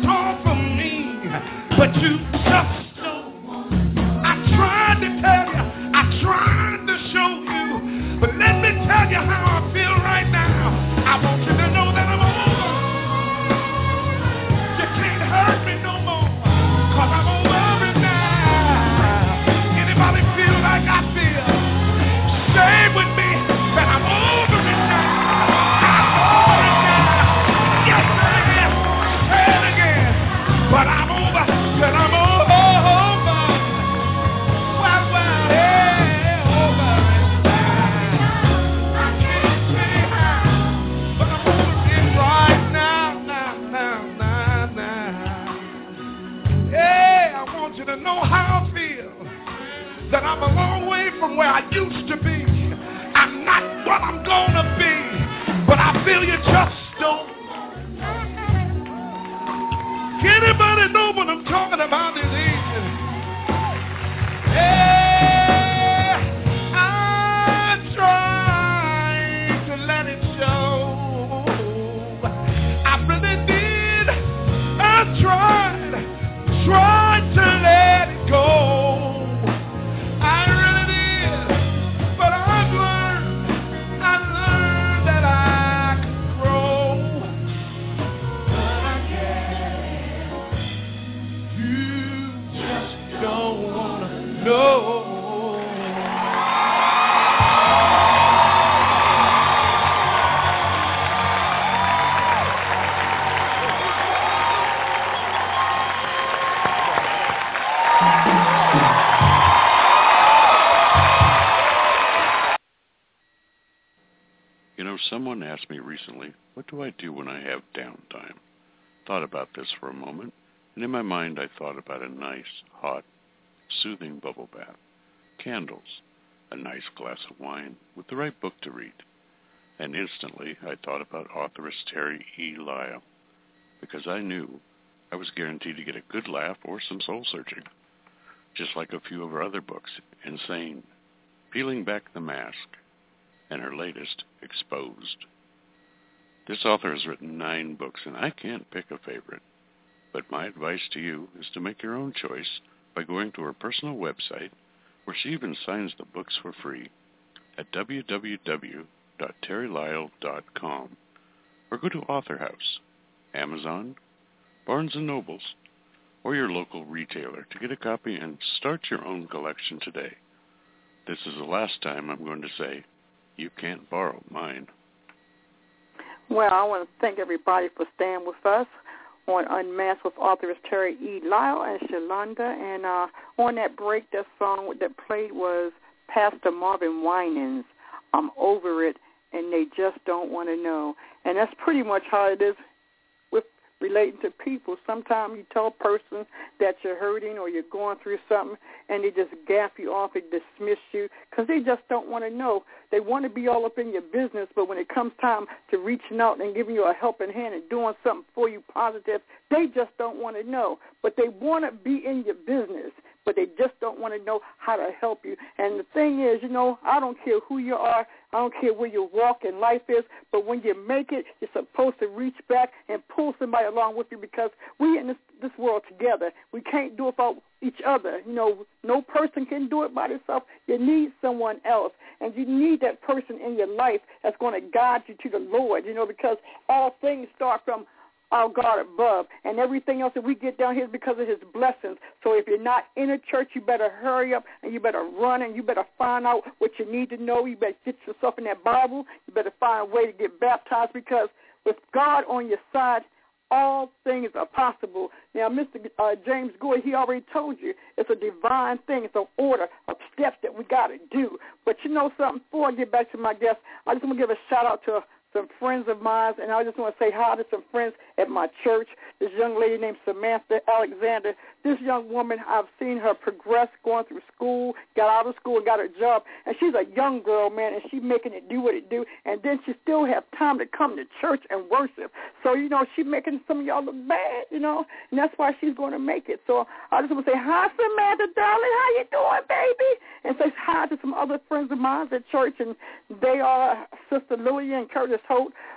all for me, but you just don't want to know. I tried to tell you, I tried to show you, but let me tell you how I feel right now. I want you to know that I'm over. You can't hurt me no more, 'cause I'm over it now. Anybody feel like I feel? Say with me that I'm over it now. I'm over it now. Yes, I am. Say it again. But I'm over, that I'm over. Well, yeah, over it now. I can't say how, but I'm over it right now, now. Yeah, I want you to know how I feel. That I'm a long way from where I used to be. I'm not what I'm gonna be, but I feel you just don't. Anybody know what I'm talking about this evening? Yeah, I tried to let it show. I really did. I tried to let it go. I really did, but I learned that I could grow. But I guess you just don't wanna know. You know, someone asked me recently, what do I do when I have downtime? Thought about this for a moment, and in my mind I thought about a nice, hot, soothing bubble bath, candles, a nice glass of wine, with the right book to read. And instantly I thought about authoress Terry E. Lyle, because I knew I was guaranteed to get a good laugh or some soul-searching, just like a few of her other books, Insane, Peeling Back the Mask, and her latest, Exposed. This author has written 9 books, and I can't pick a favorite. But my advice to you is to make your own choice by going to her personal website, where she even signs the books for free, at www.terrylyle.com, or go to Author House, Amazon, Barnes & Nobles, or your local retailer to get a copy and start your own collection today. This is the last time I'm going to say, you can't borrow mine. Well, I want to thank everybody for staying with us on Unmasked with authors Terry E. Lyle and Shalonda. And on that break, that song that played was Pastor Marvin Winans, I'm Over It, and They Just Don't Want to Know. And that's pretty much how it is with relating to people. Sometimes you tell a person that you're hurting or you're going through something, and they just gap you off and dismiss you because they just don't want to know. They want to be all up in your business, but when it comes time to reaching out and giving you a helping hand and doing something for you positive, they just don't want to know. But they want to be in your business, but they just don't want to know how to help you. And the thing is, you know, I don't care who you are. I don't care where your walk in life is, but when you make it, you're supposed to reach back and pull somebody along with you because we in this world together. We can't do it without each other. You know, no person can do it by themselves. You need someone else, and you need that person in your life that's going to guide you to the Lord, you know, because all things start from our God above, and everything else that we get down here is because of his blessings. So if you're not in a church, you better hurry up, and you better run, and you better find out what you need to know. You better get yourself in that Bible. You better find a way to get baptized, because with God on your side, all things are possible. Now, Mr. James Goy, he already told you it's a divine thing. It's an order of steps that we got to do. But you know something? Before I get back to my guest, I just want to give a shout-out to some friends of mine, and I just want to say hi to some friends at my church. This young lady named Samantha Alexander. This young woman, I've seen her progress going through school, got out of school and got a job, and she's a young girl, man, and she's making it do what it do, and then she still has time to come to church and worship. So, you know, she's making some of y'all look bad, you know, and that's why she's going to make it. So I just want to say hi, Samantha, darling, how you doing, baby? And say hi to some other friends of mine at church, and they are Sister Louie and Curtis Holt.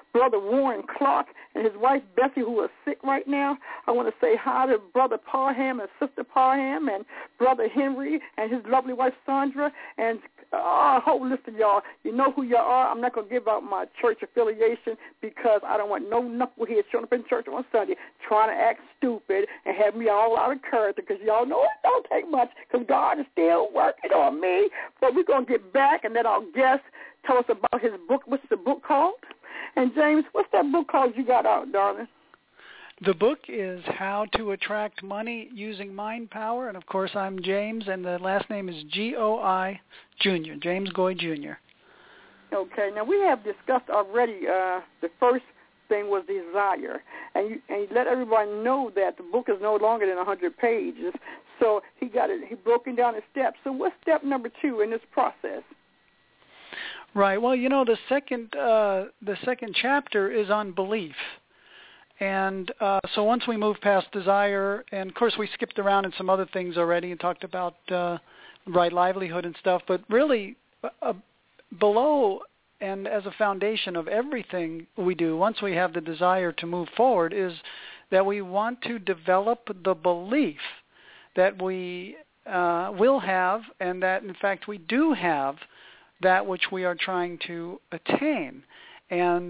Brother Warren Clark and his wife Bessie, who is sick right now. I want to say hi to Brother Parham and Sister Parham and Brother Henry and his lovely wife Sandra and a whole list of y'all. You know who y'all are. I'm not going to give out my church affiliation because I don't want no knuckleheads showing up in church on Sunday trying to act stupid and have me all out of character, because y'all know it don't take much because God is still working on me. But we're going to get back and let our guest tell us about his book. What's the book called? And, James, what's that book called you got out, darling? The book is How to Attract Money Using Mind Power, and of course I'm James, and the last name is Goi Jr., James Goi Jr. Okay, now we have discussed already the first thing was desire, and you let everybody know that the book is no longer than 100 pages, so he broken down the steps. So what's step number 2 in this process? Right, well, you know, the second chapter is on belief. And so once we move past desire, and of course we skipped around in some other things already and talked about right livelihood and stuff, but really below and as a foundation of everything we do, once we have the desire to move forward, is that we want to develop the belief that we will have, and that in fact we do have that which we are trying to attain. And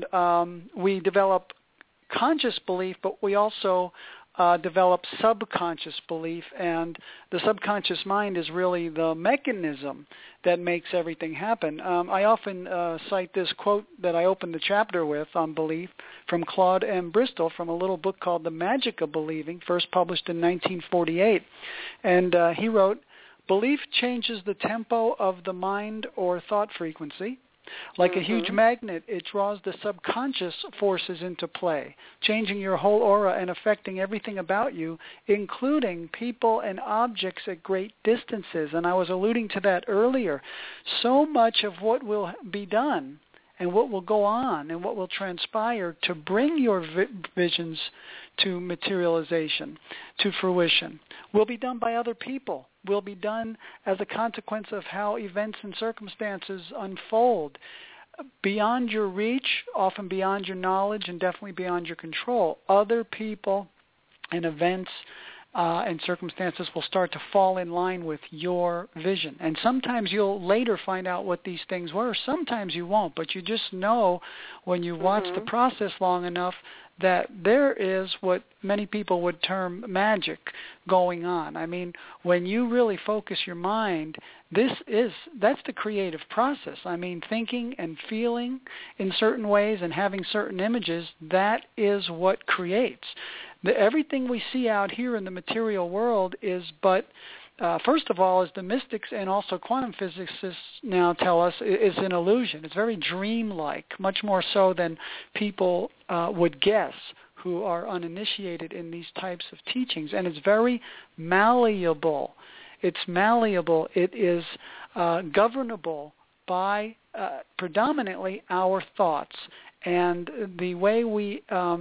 we develop conscious belief, but we also develop subconscious belief, and the subconscious mind is really the mechanism that makes everything happen. I often cite this quote that I opened the chapter with on belief from Claude M. Bristol from a little book called The Magic of Believing, first published in 1948. And he wrote, "Belief changes the tempo of the mind or thought frequency. Like a huge magnet, it draws the subconscious forces into play, changing your whole aura and affecting everything about you, including people and objects at great distances." And I was alluding to that earlier. So much of what will be done and what will go on and what will transpire to bring your visions to materialization, to fruition, will be done by other people, will be done as a consequence of how events and circumstances unfold beyond your reach, often beyond your knowledge, and definitely beyond your control. Other people and events and circumstances will start to fall in line with your vision. And sometimes you'll later find out what these things were. Sometimes you won't, but you just know when you watch the process long enough that there is what many people would term magic going on. I mean, when you really focus your mind, that's the creative process. I mean, thinking and feeling in certain ways and having certain images, that is what creates. Everything we see out here in the material world is but, first of all, as the mystics and also quantum physicists now tell us, is an illusion. It's very dreamlike, much more so than people would guess who are uninitiated in these types of teachings. And it's very malleable. It's malleable. It is governable by predominantly our thoughts. And the way we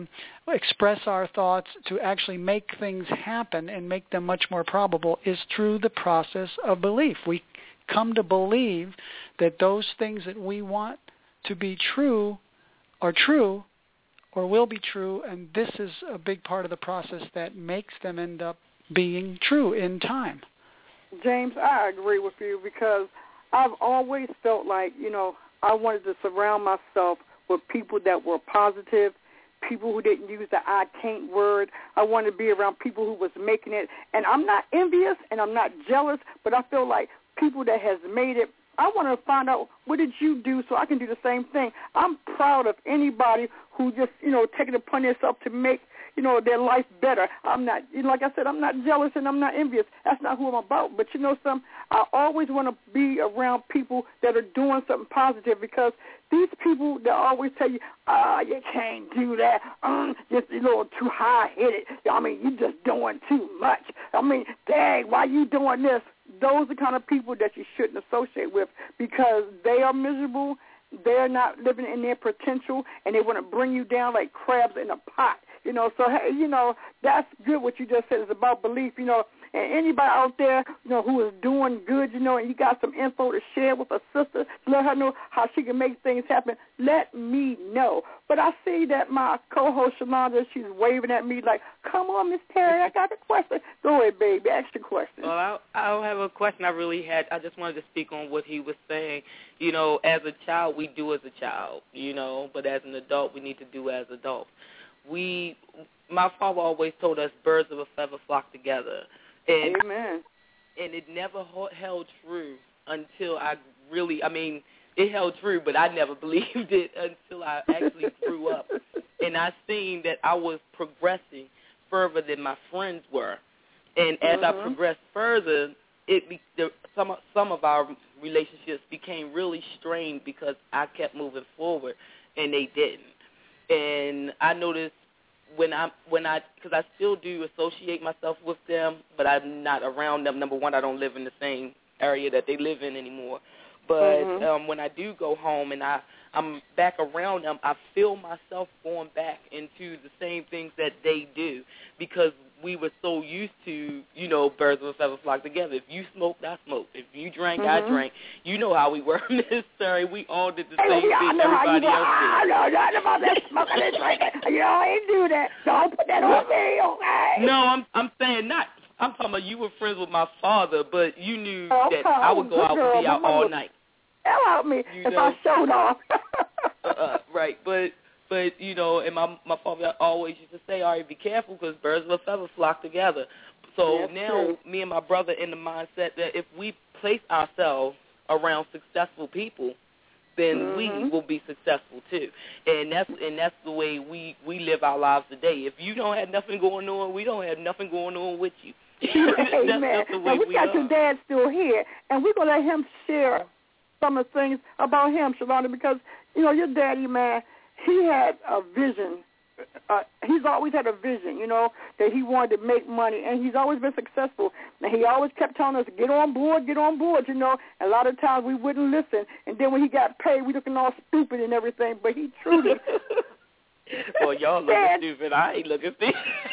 express our thoughts to actually make things happen and make them much more probable is through the process of belief. We come to believe that those things that we want to be true are true or will be true, and this is a big part of the process that makes them end up being true in time. James, I agree with you because I've always felt like, I wanted to surround myself with people that were positive, people who didn't use the I can't word. I wanted to be around people who was making it. And I'm not envious and I'm not jealous, but I feel like people that has made it, I want to find out what did you do so I can do the same thing. I'm proud of anybody who just, take it upon themselves to make, their life better. I'm not, like I said, I'm not jealous and I'm not envious. That's not who I'm about. But I always want to be around people that are doing something positive because these people that always tell you, you can't do that, just a little too high-headed. I mean, you just doing too much. I mean, dang, why you doing this? Those are the kind of people that you shouldn't associate with because they are miserable, they're not living in their potential, and they want to bring you down like crabs in a pot. So, hey, that's good what you just said. It's about belief, and And anybody out there, who is doing good, and you got some info to share with a sister to let her know how she can make things happen, let me know. But I see that my co-host, Shalonda, she's waving at me like, come on, Miss Terry, I got a question. Go ahead, baby, ask your question. Well, I don't have a question I just wanted to speak on what he was saying. As a child, we do as a child, but as an adult, we need to do as adults. My father always told us birds of a feather flock together. And, amen. And it never held true until it held true, but I never believed it until I actually grew up. And I seen that I was progressing further than my friends were. And as I progressed further, some of our relationships became really strained because I kept moving forward, and they didn't. And I noticed because I still do associate myself with them, but I'm not around them. Number one, I don't live in the same area that they live in anymore. But when I do go home and I'm back around them, I feel myself going back into the same things that they do because we were so used to, birds of a feather flock together. If you smoked, I smoked. If you drank, I drank. You know how we were, Miss Terry. We all did the same thing everybody else did. I know nothing about that smoking and drinking. I ain't do that. Don't put that on me, okay? No, I'm saying not. I'm talking about you were friends with my father, but you knew that I would go out and be out all night. Hell out me I showed off. Right, but and my father always used to say, all right, be careful because birds of a feather flock together. So now me and my brother in the mindset that if we place ourselves around successful people, then we will be successful too. And that's the way we live our lives today. If you don't have nothing going on, we don't have nothing going on with you. Amen. That's the way we got your dad still here, and we're going to let him share some of the things about him, Shalonda, because, your daddy, man, he had a vision. He's always had a vision, that he wanted to make money, and he's always been successful. And he always kept telling us, get on board, and a lot of times we wouldn't listen. And then when he got paid, we looking all stupid and everything, but he truly... Well, y'all looking stupid. I ain't looking stupid.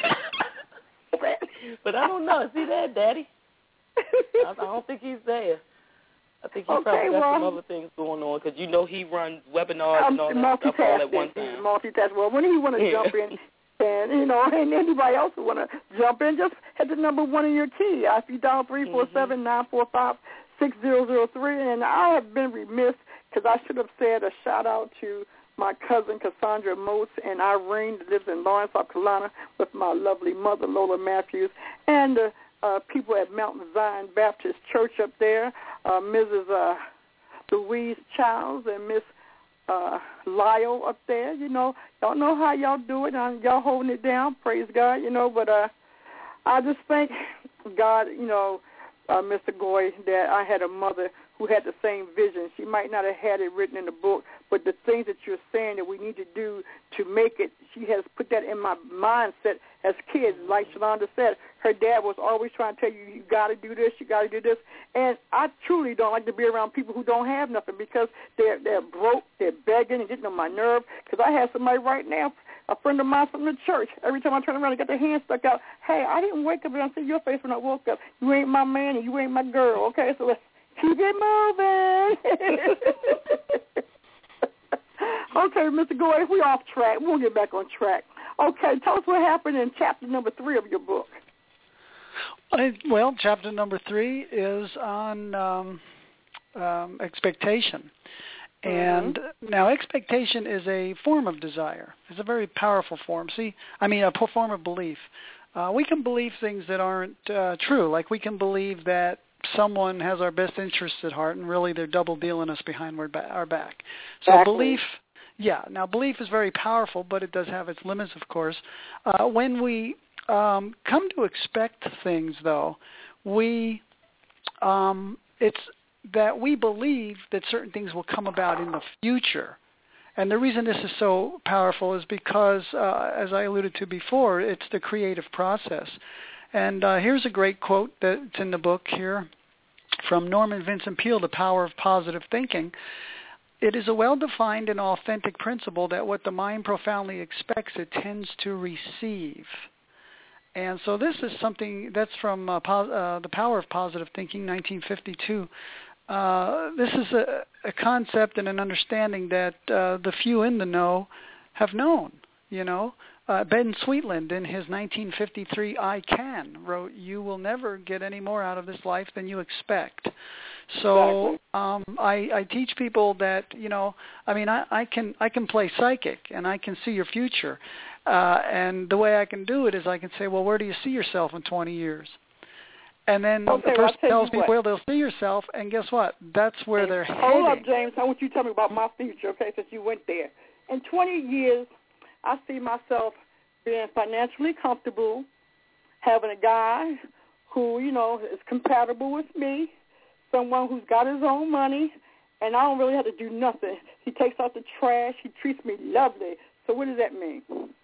But I don't know. Is he there, Daddy? I don't think he's there. I think he probably got some other things going on because he runs webinars and all that stuff all at one time. Multitask. Well, when he want to jump in, and and anybody else who want to jump in, just hit the number 1 in your key. If you dial 347-945-6003, and I have been remiss because I should have said a shout out to my cousin Cassandra Moats and Irene that lives in Lawrence, South Carolina, with my lovely mother Lola Matthews and people at Mount Zion Baptist Church up there, Mrs. Louise Childs and Miss Lyle up there. Y'all know how y'all do it. Y'all holding it down. Praise God, But I just thank God, Mr. Goy, that I had a mother who had the same vision. She might not have had it written in the book, but the things that you're saying that we need to do to make it, she has put that in my mindset as kids. Like Shalonda said, her dad was always trying to tell you, you got to do this, you got to do this. And I truly don't like to be around people who don't have nothing because they're broke, they're begging and getting on my nerve. Because I have somebody right now, a friend of mine from the church, every time I turn around and get their hand stuck out, hey, I didn't wake up and I see your face when I woke up. You ain't my man and you ain't my girl, okay? So let's keep it moving. Okay, Mr. Goy, we're off track. We'll get back on track. Okay, tell us what happened in chapter number 3 of your book. Well, chapter number 3 is on expectation. And now expectation is a form of desire. It's a very powerful form. A form of belief. We can believe things that aren't true. Like we can believe that someone has our best interests at heart and really they're double dealing us behind our back. So belief, belief is very powerful, but it does have its limits, of course. When we come to expect things, though, it's that we believe that certain things will come about in the future. And the reason this is so powerful is because, as I alluded to before, it's the creative process. And here's a great quote that's in the book here from Norman Vincent Peale, The Power of Positive Thinking. It is a well-defined and authentic principle that what the mind profoundly expects, it tends to receive. And so this is something that's from The Power of Positive Thinking, 1952. This is a concept and an understanding that the few in the know have known, you know. Ben Sweetland, in his 1953 I Can, wrote, "You will never get any more out of this life than you expect." So I teach people that, you know, I mean, I can play psychic and I can see your future. And the way I can do it is I can say, well, where do you see yourself in 20 years? And then the person tells me where they'll see yourself, and guess what? That's where they're heading. Hold up, James. I want you to tell me about my future, okay, since you went there. In 20 years, I see myself being financially comfortable, having a guy who, you know, is compatible with me, someone who's got his own money, and I don't really have to do nothing. He takes out the trash. He treats me lovely. So what does that mean?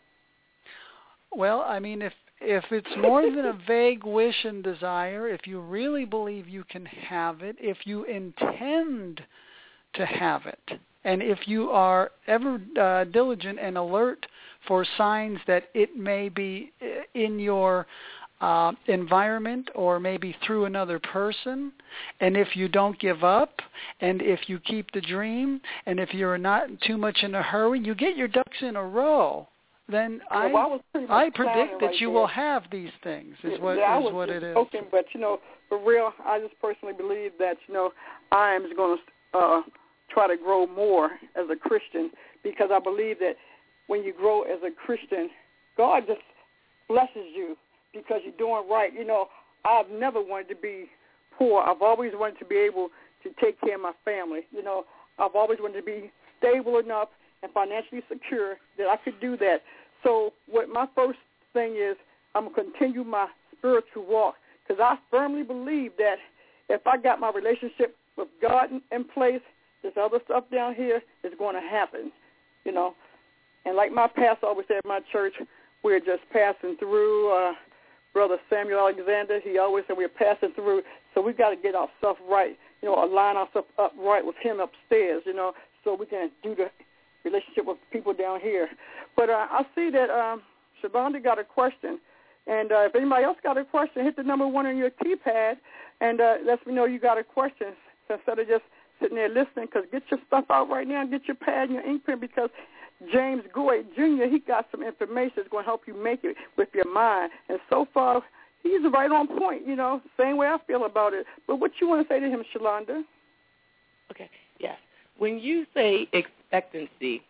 Well, I mean, if it's more than a vague wish and desire, if you really believe you can have it, if you intend to have it, and if you are ever diligent and alert for signs that it may be in your environment or maybe through another person, and if you don't give up, and if you keep the dream, and if you're not too much in a hurry, you get your ducks in a row, then I predict that you will have these things, is what it is. Okay, but, you know, for real, I just personally believe that, you know, I am going to try to grow more as a Christian, because I believe that when you grow as a Christian, God just blesses you because you're doing right. You know, I've never wanted to be poor. I've always wanted to be able to take care of my family. You know, I've always wanted to be stable enough and financially secure that I could do that. So what my first thing is, I'm going to continue my spiritual walk, because I firmly believe that if I got my relationship with God in place, this other stuff down here is going to happen, you know. And like my pastor always said at my church, we're just passing through. Brother Samuel Alexander, he always said we're passing through, so we've got to get ourselves right, you know, align ourselves up right with him upstairs, you know, so we can do the relationship with people down here. But I see that Shalonda got a question, and if anybody else got a question, hit the number 1 on your keypad and let me know you got a question, so instead of just sitting there listening, because get your stuff out right now and get your pad and your ink pen, because James Goy Jr., he got some information that's going to help you make it with your mind. And so far, he's right on point, you know, same way I feel about it. But what you want to say to him, Shalonda? Okay, yes. When you say expectancy,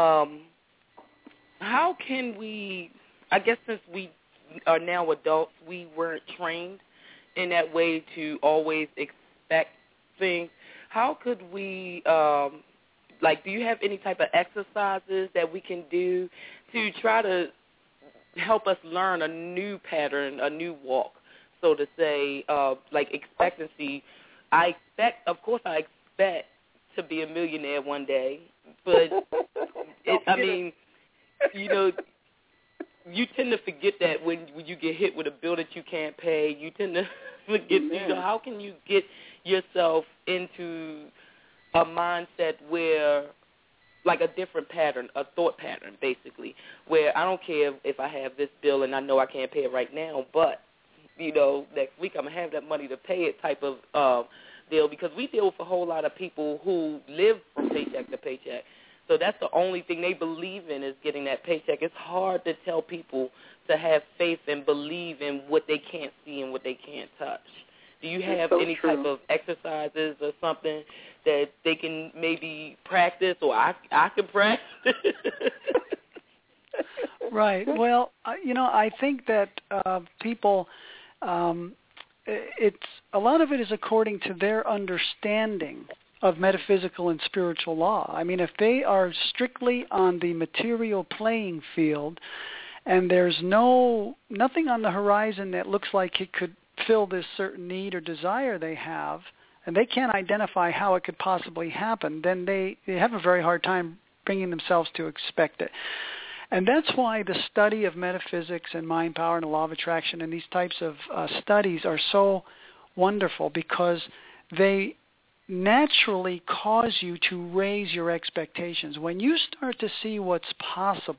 how can we, I guess since we are now adults, we weren't trained in that way to always expect things. How could we, do you have any type of exercises that we can do to try to help us learn a new pattern, a new walk, so to say, like expectancy? I expect to be a millionaire one day, but I mean, you know, you tend to forget that when you get hit with a bill that you can't pay. You tend to forget, you know, how can you get yourself into a mindset where, like a different pattern, a thought pattern, basically, where I don't care if I have this bill and I know I can't pay it right now, but, you know, next week I'm going to have that money to pay it type of deal, because we deal with a whole lot of people who live from paycheck to paycheck. So that's the only thing they believe in, is getting that paycheck. It's hard to tell people to have faith and believe in what they can't see and what they can't touch. Do you have any type of exercises or something that they can maybe practice, or I can practice? Right. Well, you know, I think that people, it's a lot of it is according to their understanding of metaphysical and spiritual law. I mean, if they are strictly on the material playing field and there's nothing on the horizon that looks like it could fill this certain need or desire they have, and they can't identify how it could possibly happen, then they have a very hard time bringing themselves to expect it. And that's why the study of metaphysics and mind power and the law of attraction and these types of studies are so wonderful, because they naturally cause you to raise your expectations. When you start to see what's possible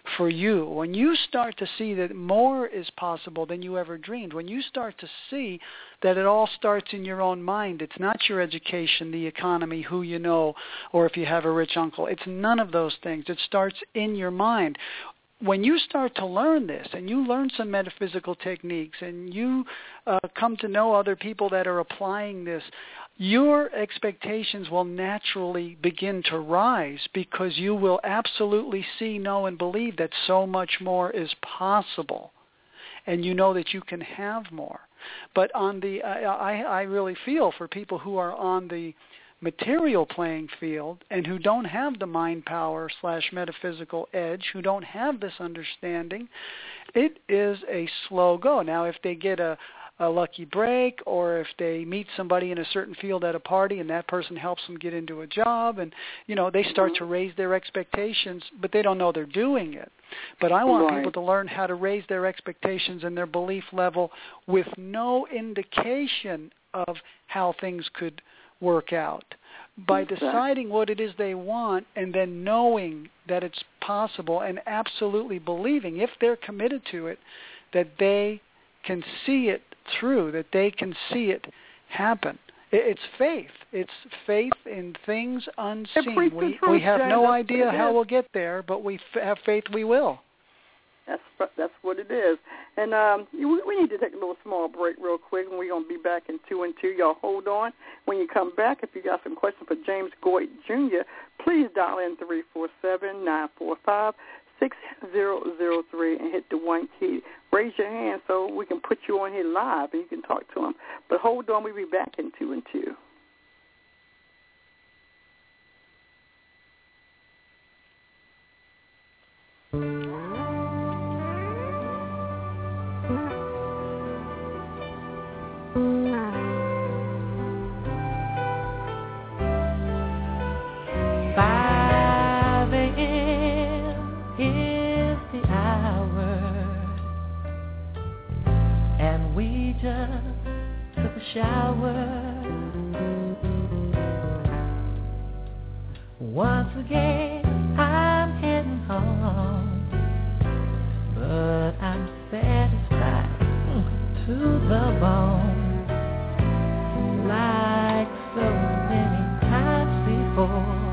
for you, when you start to see that more is possible than you ever dreamed, when you start to see that it all starts in your own mind, it's not your education, the economy, who you know, or if you have a rich uncle. It's none of those things. It starts in your mind. When you start to learn this and you learn some metaphysical techniques and you come to know other people that are applying this, your expectations will naturally begin to rise because you will absolutely see, know, and believe that so much more is possible. And you know that you can have more. But on the, I really feel for people who are on the material playing field and who don't have the mind power / metaphysical edge, who don't have this understanding, it is a slow go. Now, if they get a lucky break, or if they meet somebody in a certain field at a party and that person helps them get into a job, and they start to raise their expectations, but they don't know they're doing it. But I want people to learn how to raise their expectations and their belief level with no indication of how things could work out. By deciding what it is they want and then knowing that it's possible and absolutely believing, if they're committed to it, that they can see it through, that they can see it happen. It's faith. It's faith in things unseen. We have no idea how we'll get there, but we have faith we will. That's what it is. And we need to take a little small break real quick, and we're going to be back in 2 and 2. Y'all hold on. When you come back, if you got some questions for James Goit Jr., please dial in 347-945-6003 and hit the 1 key. Raise your hand so we can put you on here live and you can talk to him. But hold on, we'll be back in 2 and 2. Once again, I'm heading home, but I'm satisfied to the bone, like so many times before.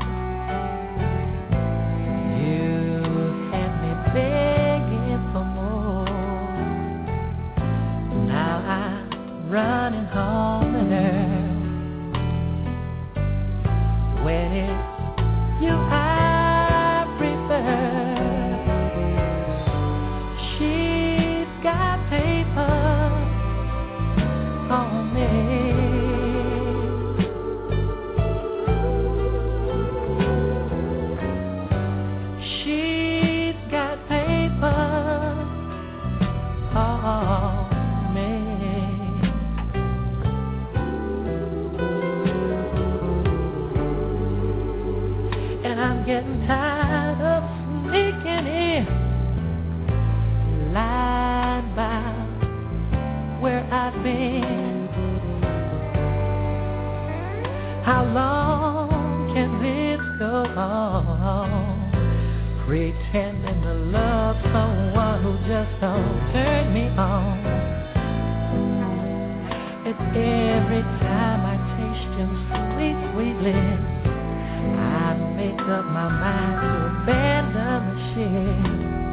You had me begging for more. Now I'm running home and when it's you I prefer. She's got paper on me. She's got paper on me. I'm getting tired of sneaking in, lying about where I've been. How long can this go on? Pretending to love someone who just don't turn me on. It's every time I taste your sweet, sweet lips, I make up my mind to abandon the ship.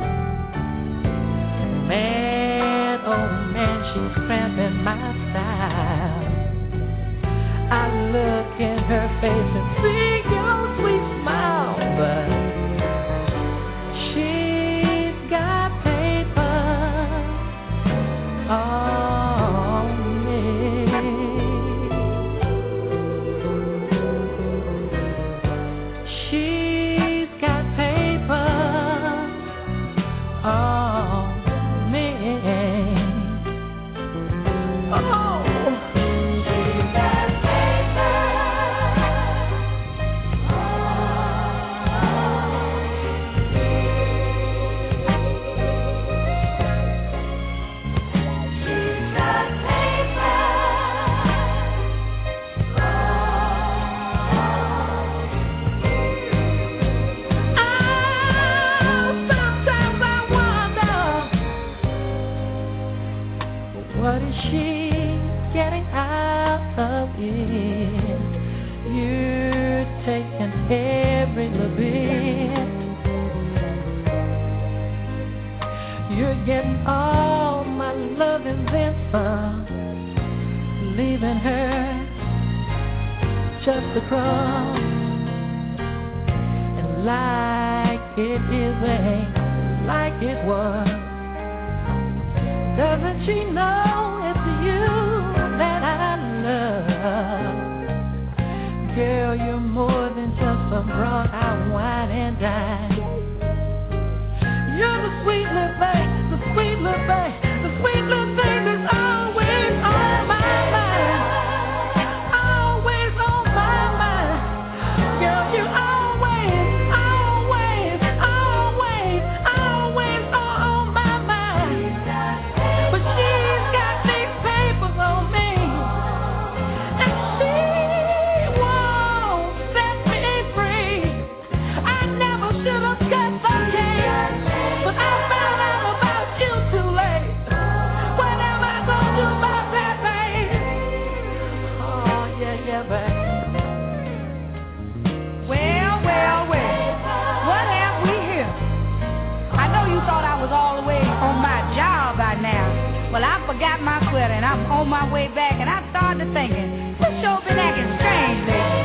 Man, oh man, she's cramping my style. I look in her face and see your sweet smile, but she's got paper on me. She's got paper on me. Oh. Sometimes What is she getting out of it? You're taking every little bit. You're getting all my love and then some, leaving her just a crumb. And like it is ain't like it was. Doesn't she know it's you that I love? Girl, you're more than just some brought out wine and dine. You're the sweet little thing, the sweet little thing, the sweet little thing that's always on my mind. Always on my mind. Girl, you always, always, always, always on my mind. But she's got these papers on me, and she won't set me free. I never should have got the chance, but I found out about you too late. What am I gonna do about that, babe? Oh, yeah, babe. Well, what have we here? I know you thought I was all the way on my job by now. Well, I forgot my sweater, and I'm on my way back, and I started thinking, this show been acting strange lately.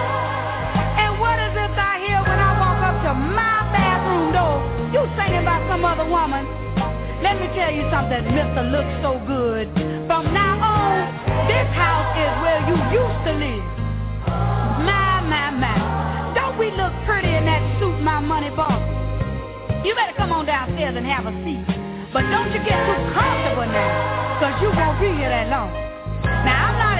And what is this I hear when I walk up to my bathroom door? You singing about some other woman. Let me tell you something, Mr. Looks So Good. From now on, this house is where you used to live. My. Don't we look pretty in that suit my money bought? You better come on downstairs and have a seat. But don't you get too comfortable now, because you won't be here that long. Now, I'm not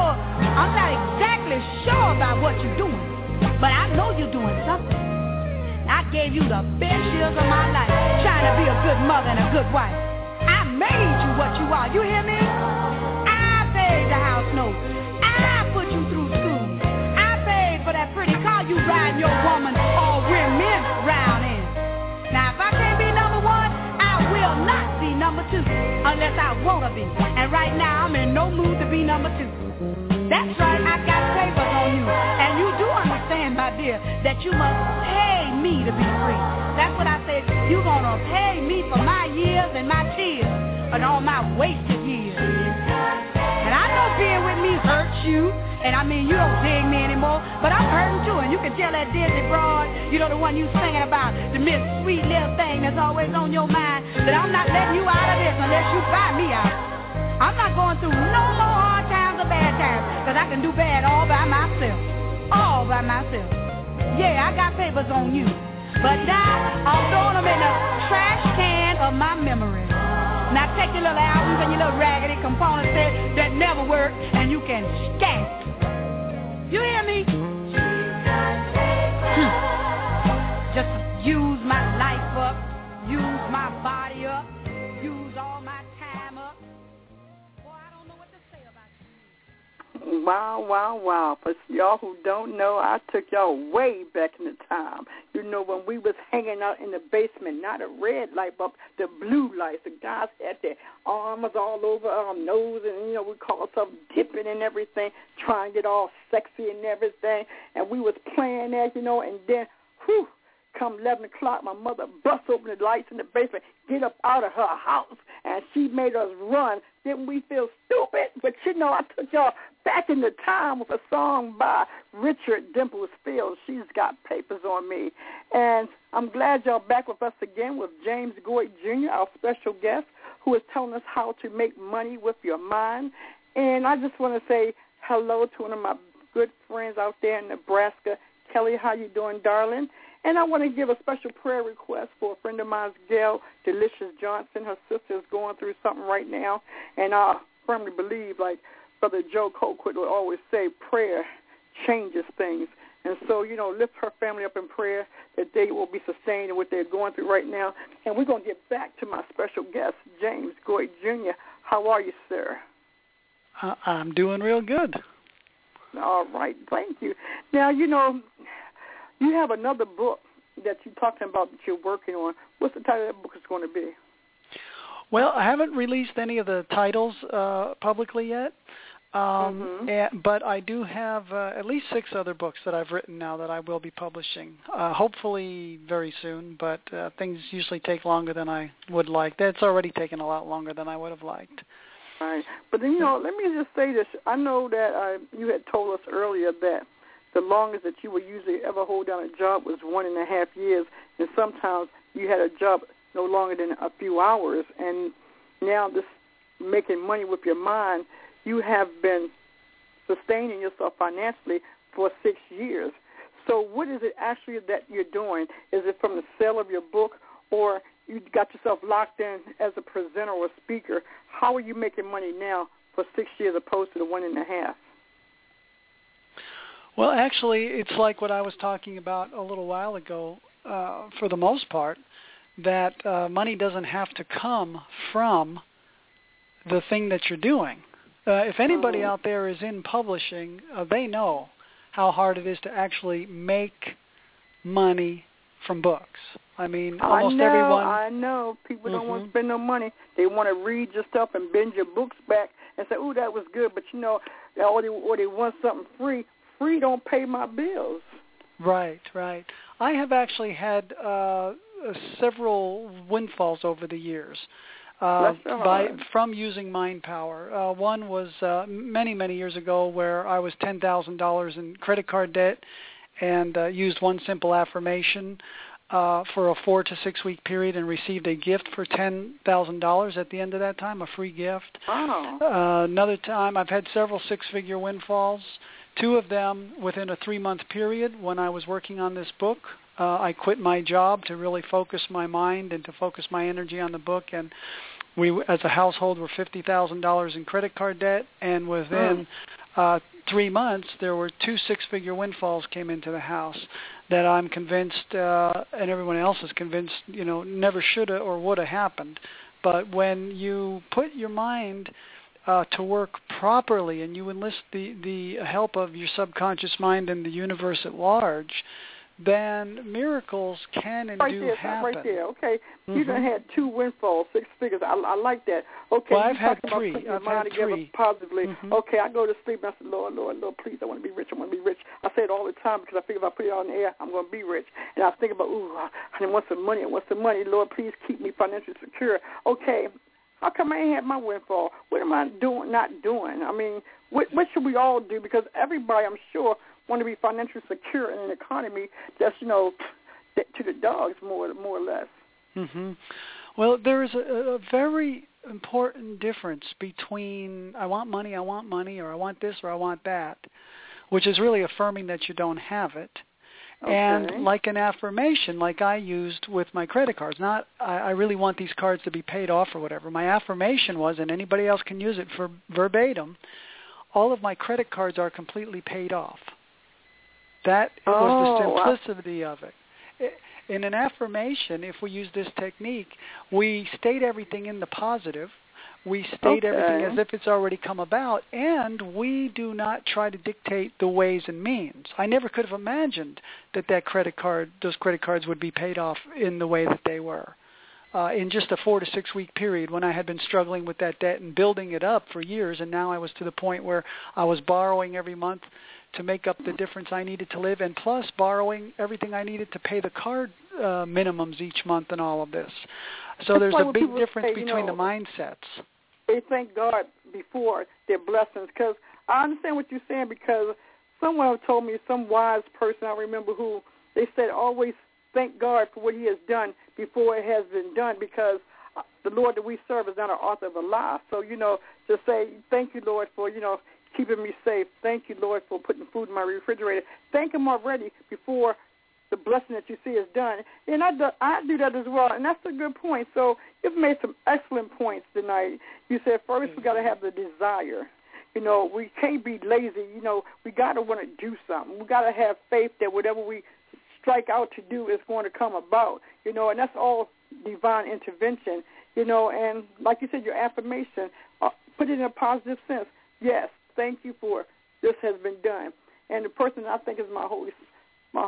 exactly sure about what you're doing, but I know you're doing something. I gave you the best years of my life, trying to be a good mother and a good wife. I made you what you are. You hear me? I paid the house note. I put you through school. I paid for that pretty car you riding your woman or women round in. Now, if I can't be number one, I will not be number two, unless I want to be. And right now, I'm in no mood to be number two. That's right, I got papers on you. And you do understand, my dear, that you must pay me to be free. That's what I said. You're going to pay me for my years and my tears and all my wasted years. And I know being with me hurts you. And I mean, you don't dig me anymore, but I'm hurting too. And you can tell that Disney broad, you know, the one you singing about, the Miss Sweet Little Thing that's always on your mind, that I'm not letting you out of this unless you buy me out. I'm not going through no more hard times or bad times, because I can do bad all by myself. All by myself. Yeah, I got papers on you, but now I'm throwing them in the trash can of my memory. Now take your little albums and your little raggedy component set that never work, and you can scat. You hear me? Just use my life up, use my body up, use all my time up. Boy, I don't know what to say about you. Wow. For y'all who don't know, I took y'all way back in the time. You know, when we was hanging out in the basement, not a red light bulb, the blue lights. The guys had their arms all over our nose, and, you know, we call ourselves dipping and everything, trying to get all sexy and everything. And we was playing that, you know, and then, whew, come 11 o'clock, my mother bust open the lights in the basement, get up out of her house, and she made us run. Didn't we feel stupid? But, you know, I took y'all back in the time with a song by Richard Dimples Fields. She's got papers on me. And I'm glad y'all back with us again with James Goy Jr., our special guest, who is telling us how to make money with your mind. And I just want to say hello to one of my good friends out there in Nebraska. Kelly, how you doing, darling? And I want to give a special prayer request for a friend of mine, Gail Delicious Johnson. Her sister is going through something right now, and I firmly believe, like Brother Joe Colquitt would always say, prayer changes things. And so, you know, lift her family up in prayer that they will be sustained in what they're going through right now. And we're going to get back to my special guest, James Goy Jr. How are you, sir? I'm doing real good. All right, thank you. Now, you know, you have another book that you're talking about that you're working on. What's the title of that book is going to be? Well, I haven't released any of the titles publicly yet, but I do have at least 6 other books that I've written now that I will be publishing, hopefully very soon, but things usually take longer than I would like. That's already taken a lot longer than I would have liked. Right. But then, let me just say this. I know that you had told us earlier that the longest that you would usually ever hold down a job was 1.5 years, and sometimes you had a job no longer than a few hours, and now this making money with your mind, you have been sustaining yourself financially for 6 years. So what is it actually that you're doing? Is it from the sale of your book, or you got yourself locked in as a presenter or speaker? How are you making money now for 6 years opposed to the 1.5? Well, actually, it's like what I was talking about a little while ago, for the most part, that money doesn't have to come from the thing that you're doing. If anybody out there is in publishing, they know how hard it is to actually make money from books. I mean, almost everyone... I know. People don't want to spend no money. They want to read your stuff and bend your books back and say, ooh, that was good, but or they want something free. Free don't pay my bills. Right. I have actually had several windfalls over the years from using Mind Power. One was many years ago where I was $10,000 in credit card debt and used one simple affirmation for a 4 to 6 week period and received a gift for $10,000 at the end of that time, a free gift. Another time, I've had several 6-figure windfalls. 2 of them within a 3-month period when I was working on this book. I quit my job to really focus my mind and to focus my energy on the book, and we, as a household, were $50,000 in credit card debt, and within 3 months, there were 2 6-figure windfalls came into the house that I'm convinced, and everyone else is convinced, never should have or would have happened. But when you put your mind to work properly and you enlist the help of your subconscious mind and the universe at large, then miracles can and do happen. Right there, okay. You done had 2 windfalls, 6 figures. I like that. Okay, well, I've had 3. I've had 3. Positively. Okay, I go to sleep and I say, Lord, please, I want to be rich. I say it all the time because I figure if I put it on the air, I'm going to be rich. And I think about, I want some money. Lord, please keep me financially secure. Okay, how come I ain't had my windfall? What am I not doing? I mean, what should we all do? Because everybody, I'm sure, want to be financially secure in an economy that's, to the dogs more or less. Well, there is a very important difference between I want money, or I want this, or I want that, which is really affirming that you don't have it. Okay. And like an affirmation, like I used with my credit cards, not I really want these cards to be paid off or whatever. My affirmation was, and anybody else can use it for verbatim, all of my credit cards are completely paid off. That was the simplicity of it. In an affirmation, if we use this technique, we state everything in the positive. We state everything as if it's already come about, and we do not try to dictate the ways and means. I never could have imagined that those credit cards would be paid off in the way that they were. In just a 4 to 6 week period when I had been struggling with that debt and building it up for years, and now I was to the point where I was borrowing every month to make up the difference I needed to live, and plus borrowing everything I needed to pay the card minimums each month and all of this. So there's a big difference between the mindsets. They thank God before their blessings, because I understand what you're saying, because someone told me, some wise person I remember, who they said always thank God for what he has done before it has been done, because the Lord that we serve is not an author of a lie. So, just say, thank you, Lord, for, keeping me safe. Thank you, Lord, for putting food in my refrigerator. Thank him already before the blessing that you see is done. And I do that as well, and that's a good point. So you've made some excellent points tonight. You said first we got to have the desire. We can't be lazy. We got to want to do something. We got to have faith that whatever we strike out to do is going to come about, and that's all divine intervention, and like you said, your affirmation, put it in a positive sense. Yes, thank you for this has been done. And the person I think is my Holy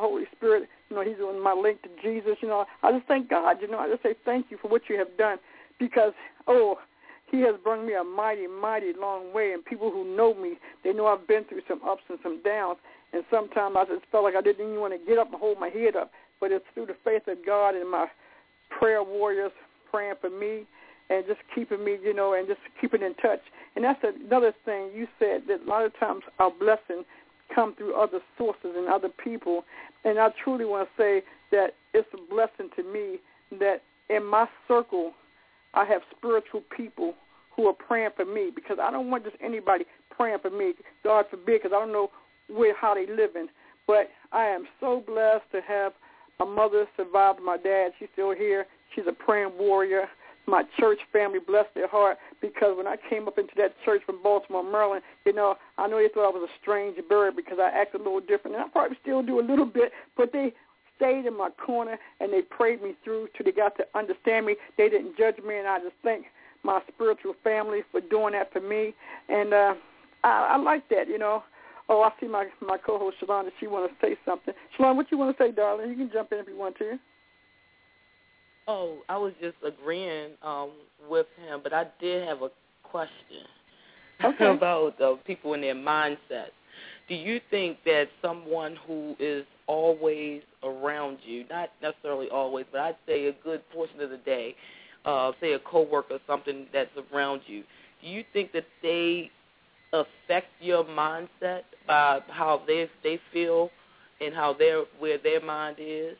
Spirit, he's on my link to Jesus, I just thank God, I just say thank you for what you have done, because, he has brought me a mighty, mighty long way. And people who know me, they know I've been through some ups and some downs. And sometimes I just felt like I didn't even want to get up and hold my head up. But it's through the faith of God and my prayer warriors praying for me and just keeping me, and just keeping in touch. And that's another thing you said, that a lot of times our blessing come through other sources and other people. And I truly want to say that it's a blessing to me that in my circle I have spiritual people who are praying for me, because I don't want just anybody praying for me, God forbid, because I don't know how they living. But I am so blessed to have my mother survived my dad. She's still here. She's a praying warrior. My church family, bless their heart, because when I came up into that church from Baltimore, Maryland, I know they thought I was a strange bird because I acted a little different, and I probably still do a little bit, but they stayed in my corner and they prayed me through till they got to understand me. They didn't judge me, and I just thank my spiritual family for doing that for me. And I like that, Oh, I see my co-host, Shalonda. She want to say something. Shalonda, what you want to say, darling? You can jump in if you want to. Oh, I was just agreeing with him, but I did have a question about people and their mindset. Do you think that someone who is always around you, not necessarily always, but I'd say a good portion of the day, say a coworker or something that's around you, do you think that they affect your mindset by how they feel and where their mind is?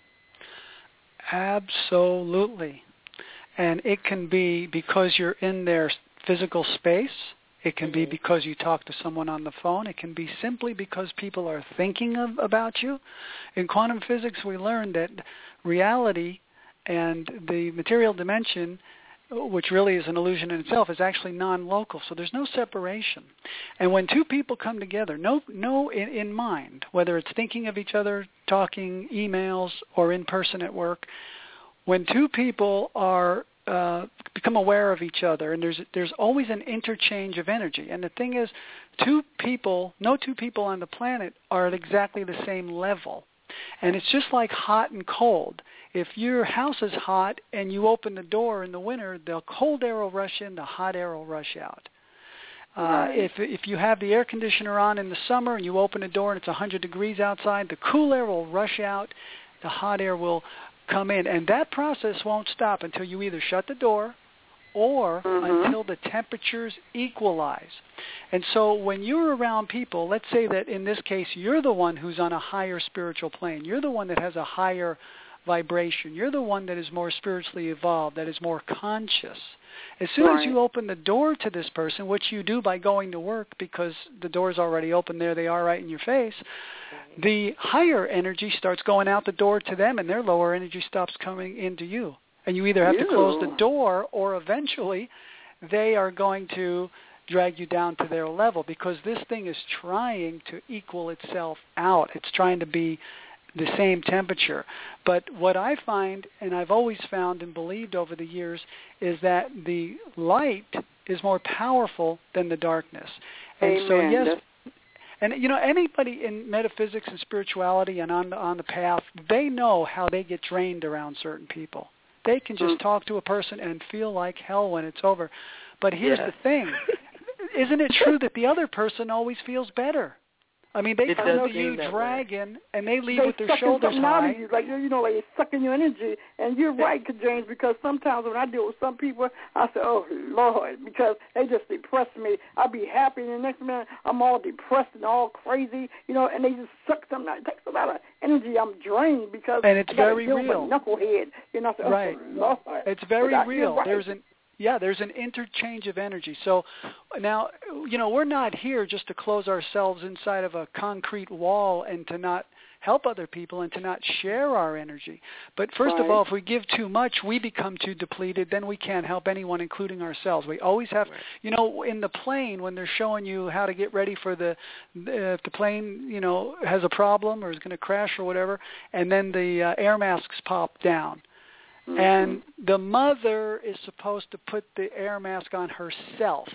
Absolutely. And it can be because you're in their physical space. It can be because you talk to someone on the phone. It can be simply because people are thinking about you. In quantum physics, we learned that reality and the material dimension, which really is an illusion in itself, is actually non-local. So there's no separation. And when two people come together, in mind, whether it's thinking of each other, talking, emails, or in person at work, when two people are become aware of each other, and there's always an interchange of energy. And the thing is, no two people on the planet are at exactly the same level. And it's just like hot and cold. If your house is hot and you open the door in the winter, the cold air will rush in, the hot air will rush out. If you have the air conditioner on in the summer and you open the door and it's 100 degrees outside, the cool air will rush out, the hot air will come in. And that process won't stop until you either shut the door or until the temperatures equalize. And so when you're around people, let's say that in this case you're the one who's on a higher spiritual plane. You're the one that has a higher vibration. You're the one that is more spiritually evolved, that is more conscious. As soon as you open the door to this person, which you do by going to work because the door's already open, there they are right in your face, the higher energy starts going out the door to them and their lower energy stops coming into you. And you either have to close the door or eventually they are going to drag you down to their level, because this thing is trying to equal itself out. It's trying to be the same temperature. But what I find, and I've always found and believed over the years, is that the light is more powerful than the darkness. And Amen. So yes, and anybody in metaphysics and spirituality and on the path, they know how they get drained around certain people. They can just talk to a person and feel like hell when it's over. But here's the thing. Isn't it true that the other person always feels better? I mean, they come to you dragging, and they leave with their shoulders high. Out of you, like it's sucking your energy. And you're right, James, because sometimes when I deal with some people, I say, "Oh Lord," because they just depress me. I'll be happy, and the next minute I'm all depressed and all crazy, and they just suck something. It takes a lot of energy. I'm drained because and it's very real. Knucklehead, so, right? Oh, Lord. It's very real. Right. There's an interchange of energy. So now, we're not here just to close ourselves inside of a concrete wall and to not help other people and to not share our energy. But first of all, if we give too much, we become too depleted. Then we can't help anyone, including ourselves. We always have, in the plane, when they're showing you how to get ready for if the plane, has a problem or is going to crash or whatever, and then the air masks pop down. And the mother is supposed to put the air mask on herself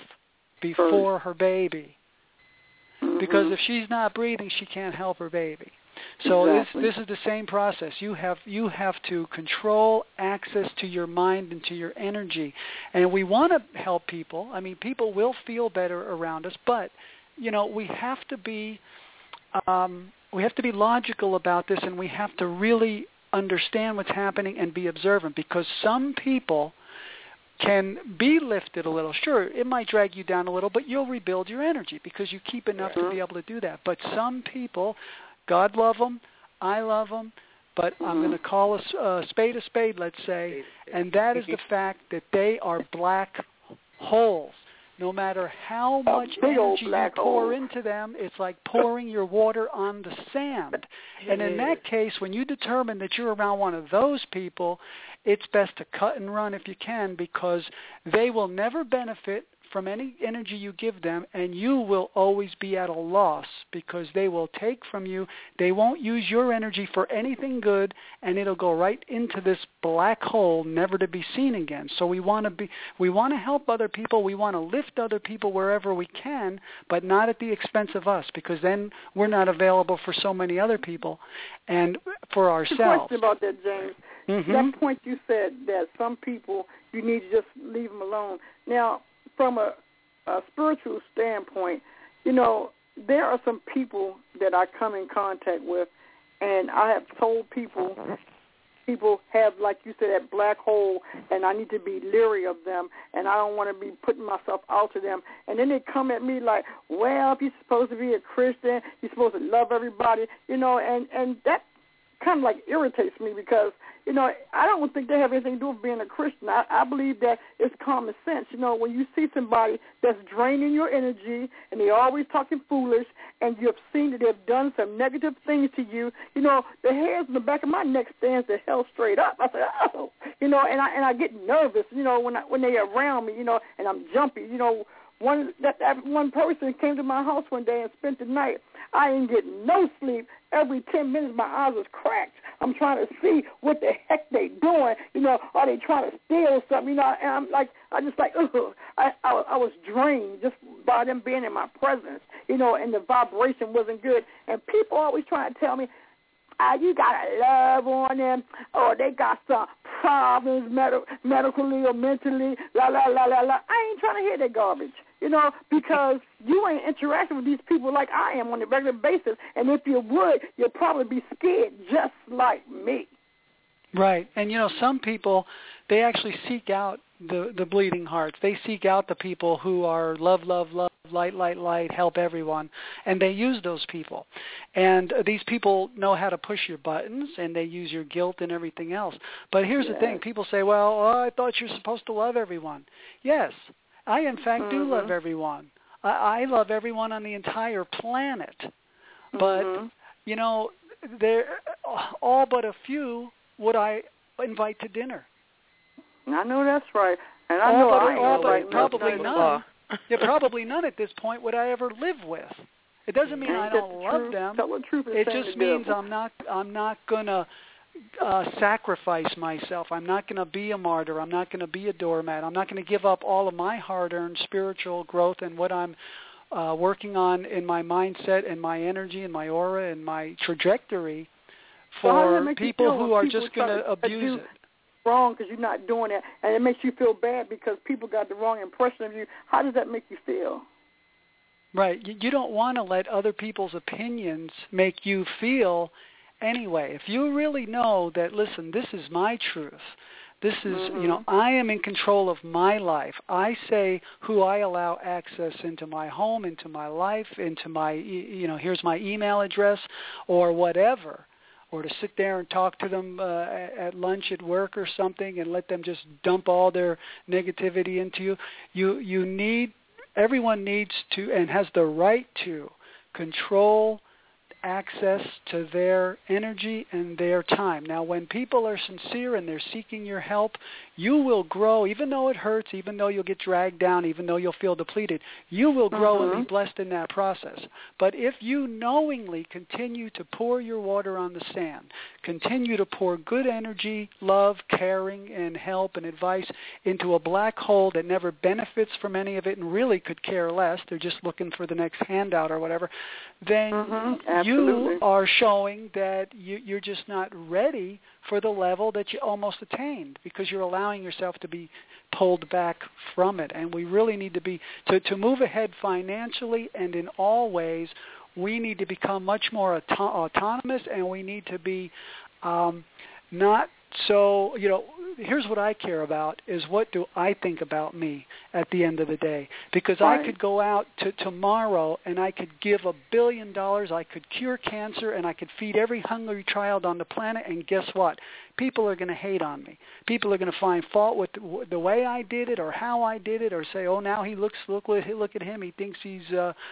before her baby. Because if she's not breathing, she can't help her baby. So exactly. this is the same process. You have to control access to your mind and to your energy. And we want to help people. I mean, people will feel better around us, but we have to be logical about this, and we have to really understand what's happening and be observant, because some people can be lifted a little. Sure, it might drag you down a little, but you'll rebuild your energy because you keep enough to be able to do that. But some people, God love them, I love them, but I'm going to call a spade, let's say, and that is the fact that they are black holes. No matter how much energy you pour into them, it's like pouring your water on the sand. And in that case, when you determine that you're around one of those people, it's best to cut and run if you can, because they will never benefit from any energy you give them, and you will always be at a loss because they will take from you. They won't use your energy for anything good, and it'll go right into this black hole, never to be seen again. So we want to help other people. We want to lift other people wherever we can, but not at the expense of us, because then we're not available for so many other people and for ourselves. A question about that, James. Mm-hmm. That point you said that some people, you need to just leave them alone. Now, from a spiritual standpoint, there are some people that I come in contact with, and I have told people have, like you said, that black hole, and I need to be leery of them, and I don't want to be putting myself out to them. And then they come at me like, well, if you're supposed to be a Christian, you're supposed to love everybody, and that kind of like irritates me because, I don't think they have anything to do with being a Christian. I believe that it's common sense. When you see somebody that's draining your energy and they're always talking foolish and you've seen that they've done some negative things to you, the hairs in the back of my neck stands the hell straight up. I say, oh, and I get nervous, when they're around me, and I'm jumpy. That one person came to my house one day and spent the night. I ain't getting no sleep. Every 10 minutes my eyes was cracked. I'm trying to see what the heck they doing. Are they trying to steal something? And I'm like, I was drained just by them being in my presence, and the vibration wasn't good. And people always trying to tell me, you got to love on them, or they got some problems medically or mentally, la, la, la, la, la. I ain't trying to hear that garbage, because you ain't interacting with these people like I am on a regular basis, and if you would, you'd probably be scared just like me. Right, and some people, they actually seek out the bleeding hearts. They seek out the people who are love, love, love, light, light, light, help everyone, and they use those people. And these people know how to push your buttons, and they use your guilt and everything else. But here's the thing. People say, well, I thought you're supposed to love everyone. Yes, I, in fact, do love everyone. I love everyone on the entire planet. But, there all but a few would I invite to dinner. I know that's right. And I know probably none. Yeah, probably none at this point would I ever live with. It doesn't mean I don't love them. It just means I'm not gonna sacrifice myself. I'm not gonna be a martyr. I'm not gonna be a doormat. I'm not gonna give up all of my hard-earned spiritual growth and what I'm working on in my mindset and my energy and my aura and my trajectory for people who are just going to abuse it. Wrong because you're not doing it, and it makes you feel bad because people got the wrong impression of you. How does that make you feel? Right. You don't want to let other people's opinions make you feel anyway. If you really know that, listen, this is my truth. This is, I am in control of my life. I say who I allow access into my home, into my life, into my, here's my email address or whatever, or to sit there and talk to them at lunch at work or something and let them just dump all their negativity into you. Everyone needs to and has the right to control access to their energy and their time. Now, when people are sincere and they're seeking your help, you will grow, even though it hurts, even though you'll get dragged down, even though you'll feel depleted. You will grow and be blessed in that process. But if you knowingly continue to pour your water on the sand, continue to pour good energy, love, caring, and help and advice into a black hole that never benefits from any of it and really could care less, they're just looking for the next handout or whatever, then you are showing that you're just not ready for the level that you almost attained because you're allowing yourself to be pulled back from it. And we really need to move ahead financially and in all ways. We need to become much more autonomous, and we need to be not so, here's what I care about is what do I think about me at the end of the day. Because I could go out to tomorrow and I could give $1 billion, I could cure cancer, and I could feed every hungry child on the planet, and guess what? People are going to hate on me. People are going to find fault with the way I did it or how I did it, or say, oh, now look at him. He thinks he's,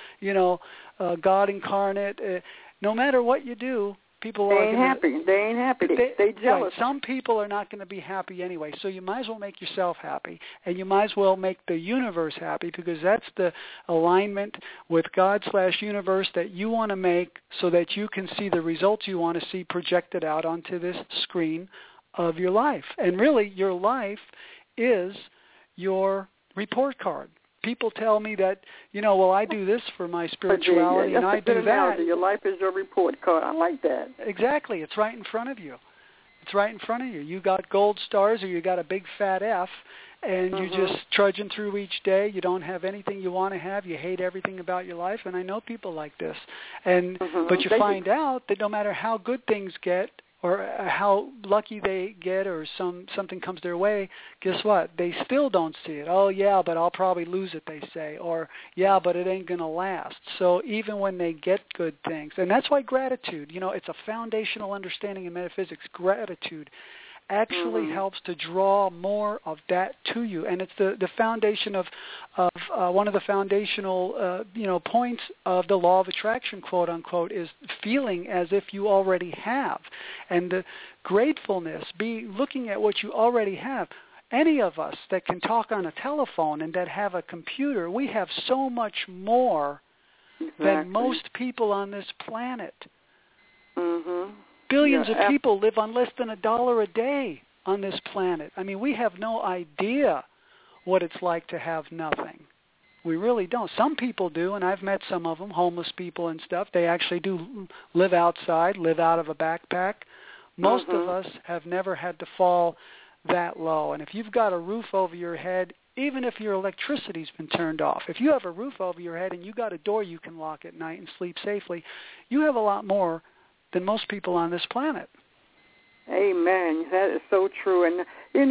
God incarnate. No matter what you do, people ain't happy. They ain't happy. They jealous. Right. Some people are not going to be happy anyway. So you might as well make yourself happy, and you might as well make the universe happy, because that's the alignment with God/universe that you want to make, so that you can see the results you want to see projected out onto this screen of your life. And really, your life is your report card. People tell me that, I do this for my spirituality, and I do that. Your life is your report card. I like that. Exactly. It's right in front of you. It's right in front of you. You got gold stars, or you got a big fat F, and you're just trudging through each day. You don't have anything you want to have. You hate everything about your life, and I know people like this. But you find out that no matter how good things get, or how lucky they get, or something comes their way, guess what? They still don't see it. Oh, yeah, but I'll probably lose it, they say. Or, yeah, but it ain't going to last. So even when they get good things, and that's why gratitude, it's a foundational understanding in metaphysics. Gratitude actually helps to draw more of that to you. And it's the foundation of one of the foundational, points of the law of attraction, quote unquote, is feeling as if you already have. And the gratefulness, be looking at what you already have. Any of us that can talk on a telephone and that have a computer, we have so much more than most people on this planet. Billions of people live on less than $1 a day on this planet. I mean, we have no idea what it's like to have nothing. We really don't. Some people do, and I've met some of them, homeless people and stuff. They actually do live outside, live out of a backpack. Most of us have never had to fall that low. And if you've got a roof over your head, even if your electricity's been turned off, if you have a roof over your head and you got a door you can lock at night and sleep safely, you have a lot more than most people on this planet. Amen. That is so true. And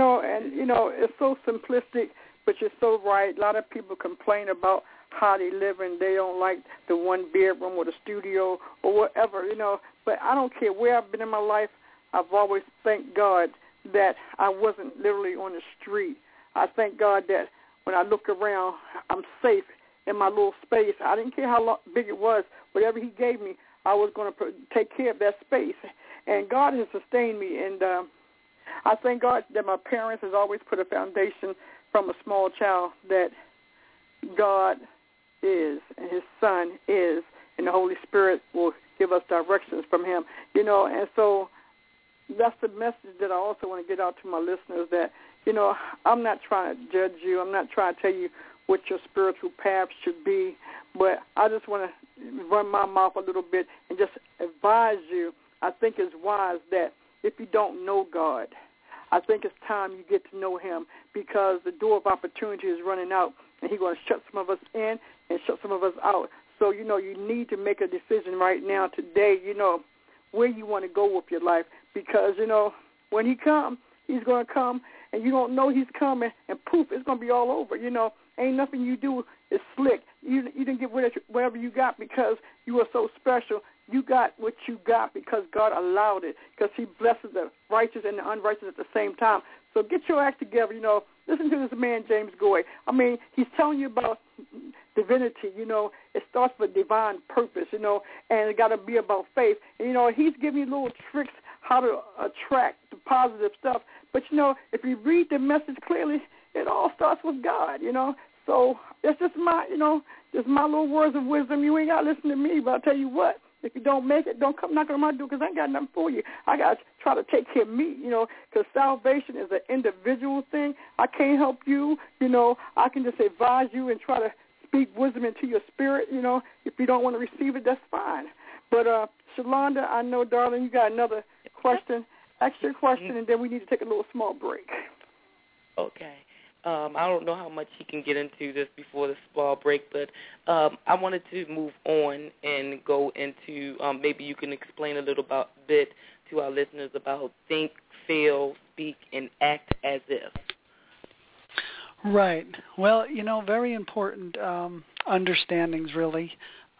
it's so simplistic, but you're so right. A lot of people complain about how they live and they don't like the one bedroom or the studio or whatever, But I don't care where I've been in my life. I've always thanked God that I wasn't literally on the street. I thank God that when I look around, I'm safe in my little space. I didn't care how big it was. Whatever he gave me, I was going to take care of that space. And God has sustained me. And I thank God that my parents has always put a foundation from a small child that God is and his Son is, and the Holy Spirit will give us directions from him. And so that's the message that I also want to get out to my listeners, that, I'm not trying to judge you. I'm not trying to tell you what your spiritual path should be, but I just want to run my mouth a little bit and just advise you. I think it's wise that if you don't know God, I think it's time you get to know him, because the door of opportunity is running out, and he's going to shut some of us in and shut some of us out. So, you need to make a decision right now, today, where you want to go with your life, because, when he comes, he's going to come, and you don't know he's coming, and poof, it's going to be all over. Ain't nothing you do is slick. You didn't get whatever you got because you are so special. You got what you got because God allowed it, because he blesses the righteous and the unrighteous at the same time. So get your act together. Listen to this man, James Goy. I mean, he's telling you about divinity. It starts with divine purpose, and it got to be about faith. And, he's giving you little tricks how to attract the positive stuff. But, if you read the message clearly, it all starts with God, So that's just my little words of wisdom. You ain't got to listen to me, but I'll tell you what. If you don't make it, don't come knocking on my door, because I ain't got nothing for you. I got to try to take care of me, because salvation is an individual thing. I can't help you, I can just advise you and try to speak wisdom into your spirit, If you don't want to receive it, that's fine. But, Shalonda, I know, darling, you got another question. Ask your question, and then we need to take a little small break. Okay. I don't know how much he can get into this before the small break, but I wanted to move on and go into maybe you can explain a little bit to our listeners about think, feel, speak, and act as if. Right. Well, very important understandings, really.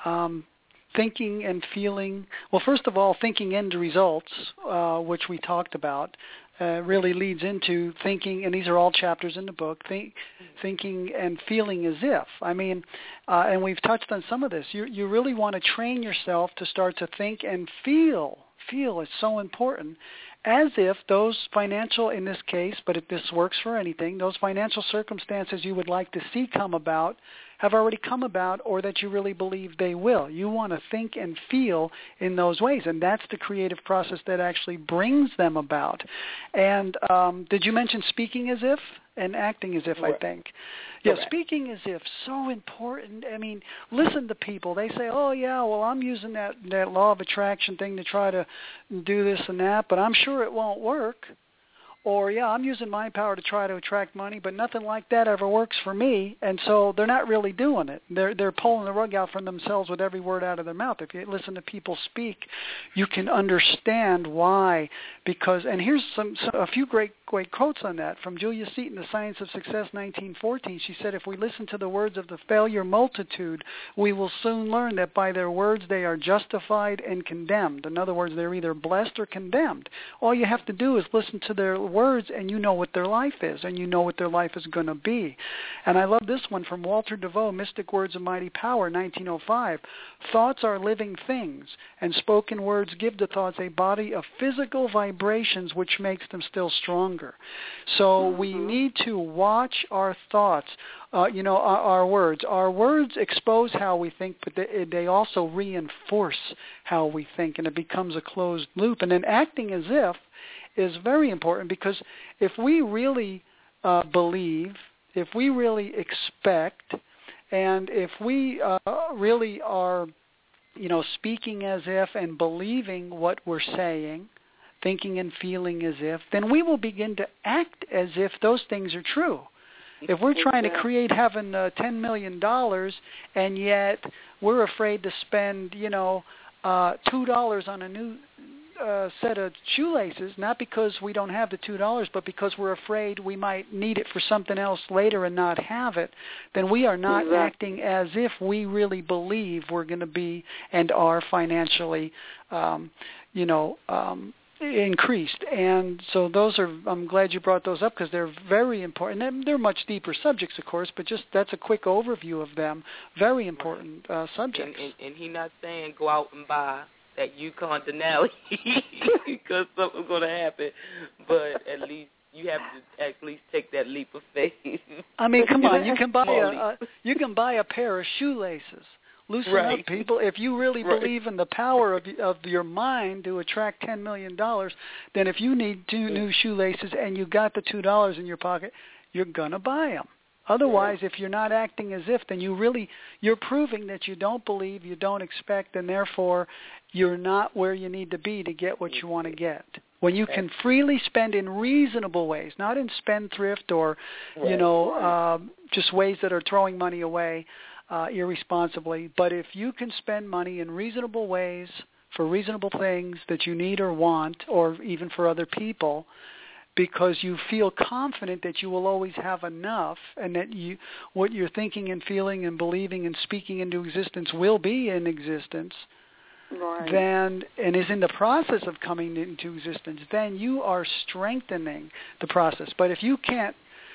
Thinking and feeling. Well, first of all, thinking into results, which we talked about, really leads into thinking, and these are all chapters in the book, thinking and feeling as if. I mean, and we've touched on some of this. You really want to train yourself to start to think and feel. Feel is so important. As if those financial, in this case, but if this works for anything, those financial circumstances you would like to see come about have already come about, or that you really believe they will. You want to think and feel in those ways, and that's the creative process that actually brings them about. And did you mention speaking as if and acting as if, I think? Yeah, speaking as if, so important. I mean, listen to people. They say, oh, yeah, well, I'm using that law of attraction thing to try to do this and that, but I'm sure it won't work. Or, yeah, I'm using my power to try to attract money, but nothing like that ever works for me. And so they're not really doing it. They're pulling the rug out from themselves with every word out of their mouth. If you listen to people speak, you can understand why. Because, and here's a few great quotes on that from Julia Seaton, The Science of Success, 1914. She said, if we listen to the words of the failure multitude, we will soon learn that by their words they are justified and condemned. In other words, they're either blessed or condemned. All you have to do is listen to their words, and you know what their life is, and you know what their life is going to be. And I love this one from Walter DeVoe, Mystic Words of Mighty Power, 1905. Thoughts are living things, and spoken words give to thoughts a body of physical vibrations which makes them still stronger. So we need to watch our thoughts, our words. Our words expose how we think, but they also reinforce how we think, and it becomes a closed loop. And then acting as if is very important, because if we really believe, if we really expect, and if we really are, speaking as if and believing what we're saying, thinking and feeling as if, then we will begin to act as if those things are true. If we're trying to create having $10 million and yet we're afraid to spend, $2 on a new set of shoelaces, not because we don't have the $2, but because we're afraid we might need it for something else later and not have it, then we are not acting as if we really believe we're going to be and are financially, increased. And so I'm glad you brought those up, because they're very important. And they're much deeper subjects, of course, but just that's a quick overview of them. Very important subjects. And he's not saying go out and buy that Yukon Denali because something's going to happen, but at least you have to at least take that leap of faith. I mean, come on, you can buy a pair of shoelaces. Loosen up, people. If you really believe in the power of your mind to attract $10 million, then if you need 2 new shoelaces and you got the $2 in your pocket, you're going to buy them. Otherwise, if you're not acting as if, then you're proving that you don't believe, you don't expect, and therefore you're not where you need to be to get what you want to get. When you can freely spend in reasonable ways, not in spendthrift or, just ways that are throwing money away irresponsibly, but if you can spend money in reasonable ways for reasonable things that you need or want, or even for other people, because you feel confident that you will always have enough, and that what you're thinking and feeling and believing and speaking into existence will be in existence, then, and is in the process of coming into existence, then you are strengthening the process. But if you can't,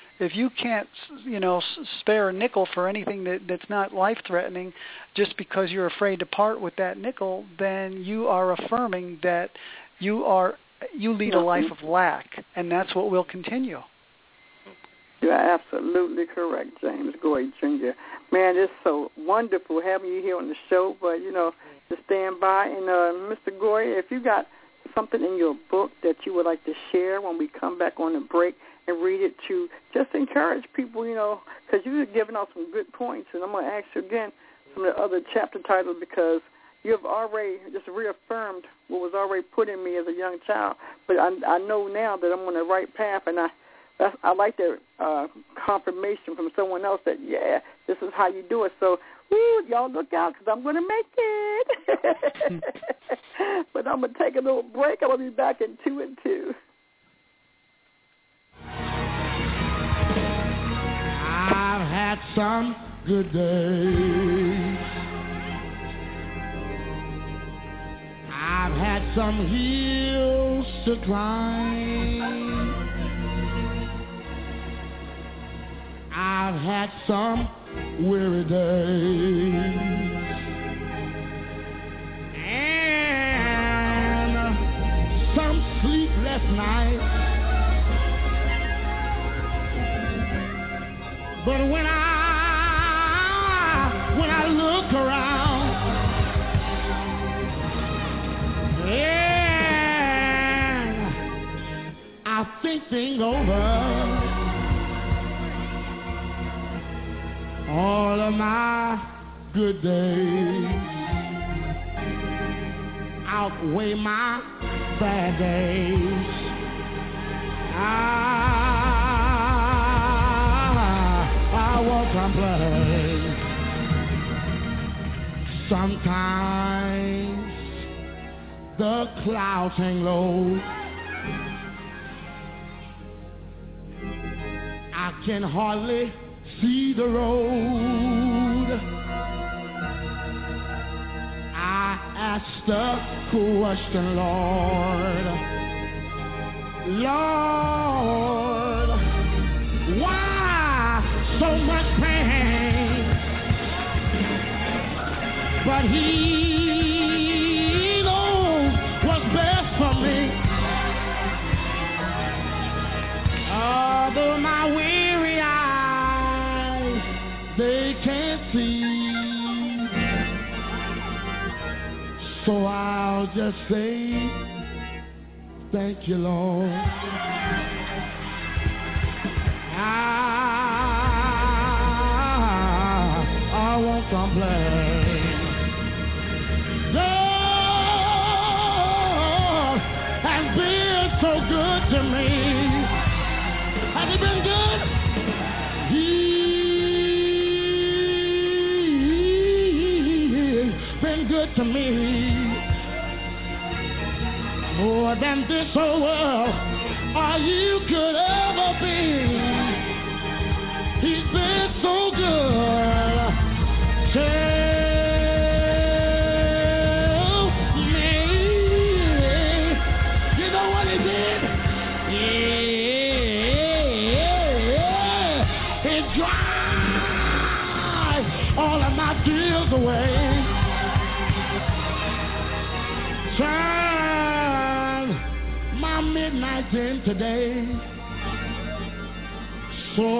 spare a nickel for anything that's not life-threatening, just because you're afraid to part with that nickel, then you are affirming that you lead a life of lack, and that's what will continue. You are absolutely correct, James Goy Jr. Man, it's so wonderful having you here on the show, but, to stand by. And, Mr. Goy, if you got something in your book that you would like to share when we come back on the break and read it to just encourage people, because you've given us some good points, and I'm going to ask you again some of the other chapter titles because, you have already just reaffirmed what was already put in me as a young child. But I know now that I'm on the right path, and I like that confirmation from someone else that, yeah, this is how you do it. So, y'all look out, because I'm going to make it. But I'm going to take a little break. I'm going to be back in 2 and 2. I've had some good days. I've had some hills to climb. I've had some weary days. And some sleepless nights. But when I look around, and I think things over, all of my good days outweigh my bad days. I won't complain. Sometimes the clouds hang low. I can hardly see the road. I asked the question, Lord, why so much pain? But He knows what's best for me. Although my weary eyes, they can't see. So I'll just say, thank you, Lord. I won't complain. God has been so good to me. Has He been good? He's been good to me. More than this whole world or you could ever be. He's been so good to me. You know what He did? Yeah. He dried all of my tears away. Midnight in today, so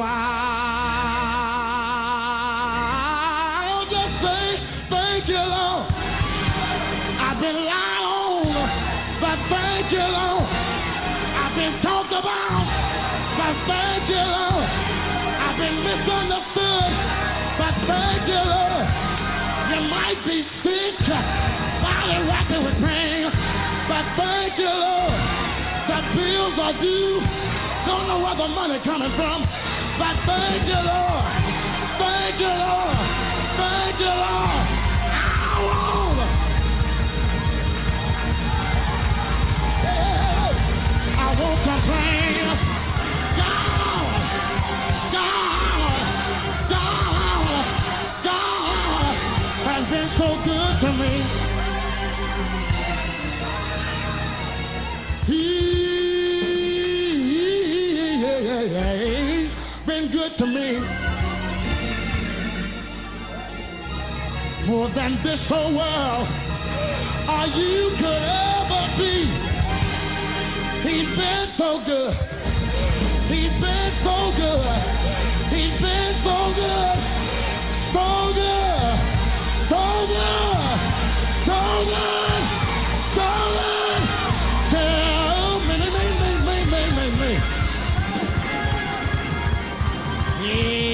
I'll just say thank you, Lord. I've been lied on, but thank you, Lord. I've been talked about, but thank you, Lord. I've been misunderstood, but thank you, Lord. You might be sick, body racking with pain, but thank you, Lord. The bills are due. Don't know where the money coming from. But thank you, Lord. Thank you, Lord. Thank you, Lord. I won't complain. God has been so good to me. He's been good to me. More than this whole world or you could ever be. He's been so good. He's been so good. He's been so good. So good. So good. So good. So good. Tell me.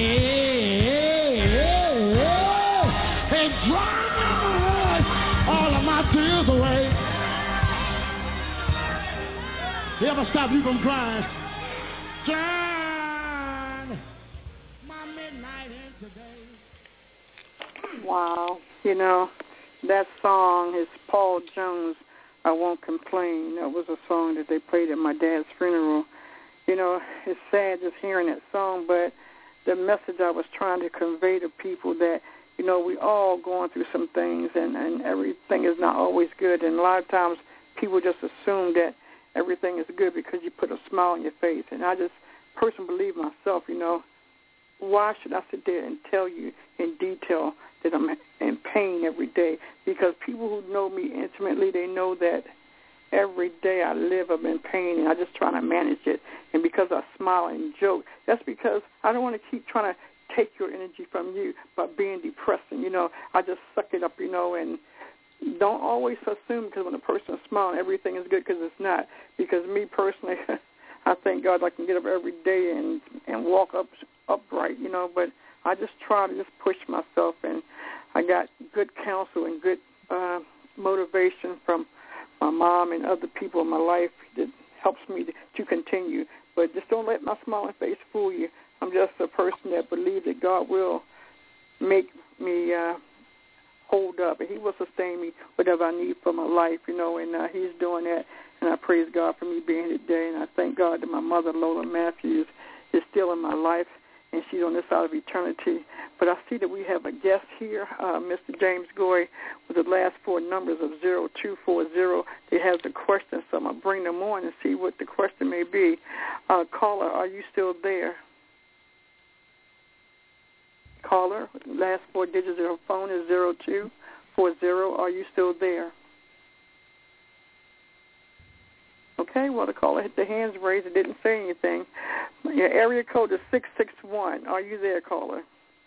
Yeah. It dried all all my tears away. He ever stop you from crying? Turn my midnight into day. Wow. You know, that song is Paul Jones, I Won't Complain. That was a song that they played at my dad's funeral. You know, it's sad just hearing that song, but the message I was trying to convey to people that, you know, we all going through some things and everything is not always good. And a lot of times people just assume that everything is good because you put a smile on your face. And I just personally believe myself, you know, why should I sit there and tell you in detail that I'm in pain every day? Because people who know me intimately, they know that every day I live, I'm in pain, and I just try to manage it. And because I smile and joke, that's because I don't want to keep trying to take your energy from you by being depressing. You know, I just suck it up, you know, and don't always assume because when a person is smiling, everything is good, because it's not. Because me personally, I thank God I can get up every day and walk upright, you know, but I just try to just push myself, and I got good counsel and good motivation from my mom and other people in my life that helps me to continue. But just don't let my smiling face fool you. I'm just a person that believes that God will make me hold up, and he will sustain me whatever I need for my life, you know, and he's doing that. And I praise God for me being here today, and I thank God that my mother, Lola Matthews, is still in my life, and she's on this side of eternity. But I see that we have a guest here, Mr. James Goy, with the last four numbers of 0240. He has a question, so I'm going to bring them on and see what the question may be. Caller, are you still there? Caller, last four digits of her phone is 0240. Are you still there? Okay, well, the caller hit the hands raised. It didn't say anything. Your area code is 661. Are you there, caller?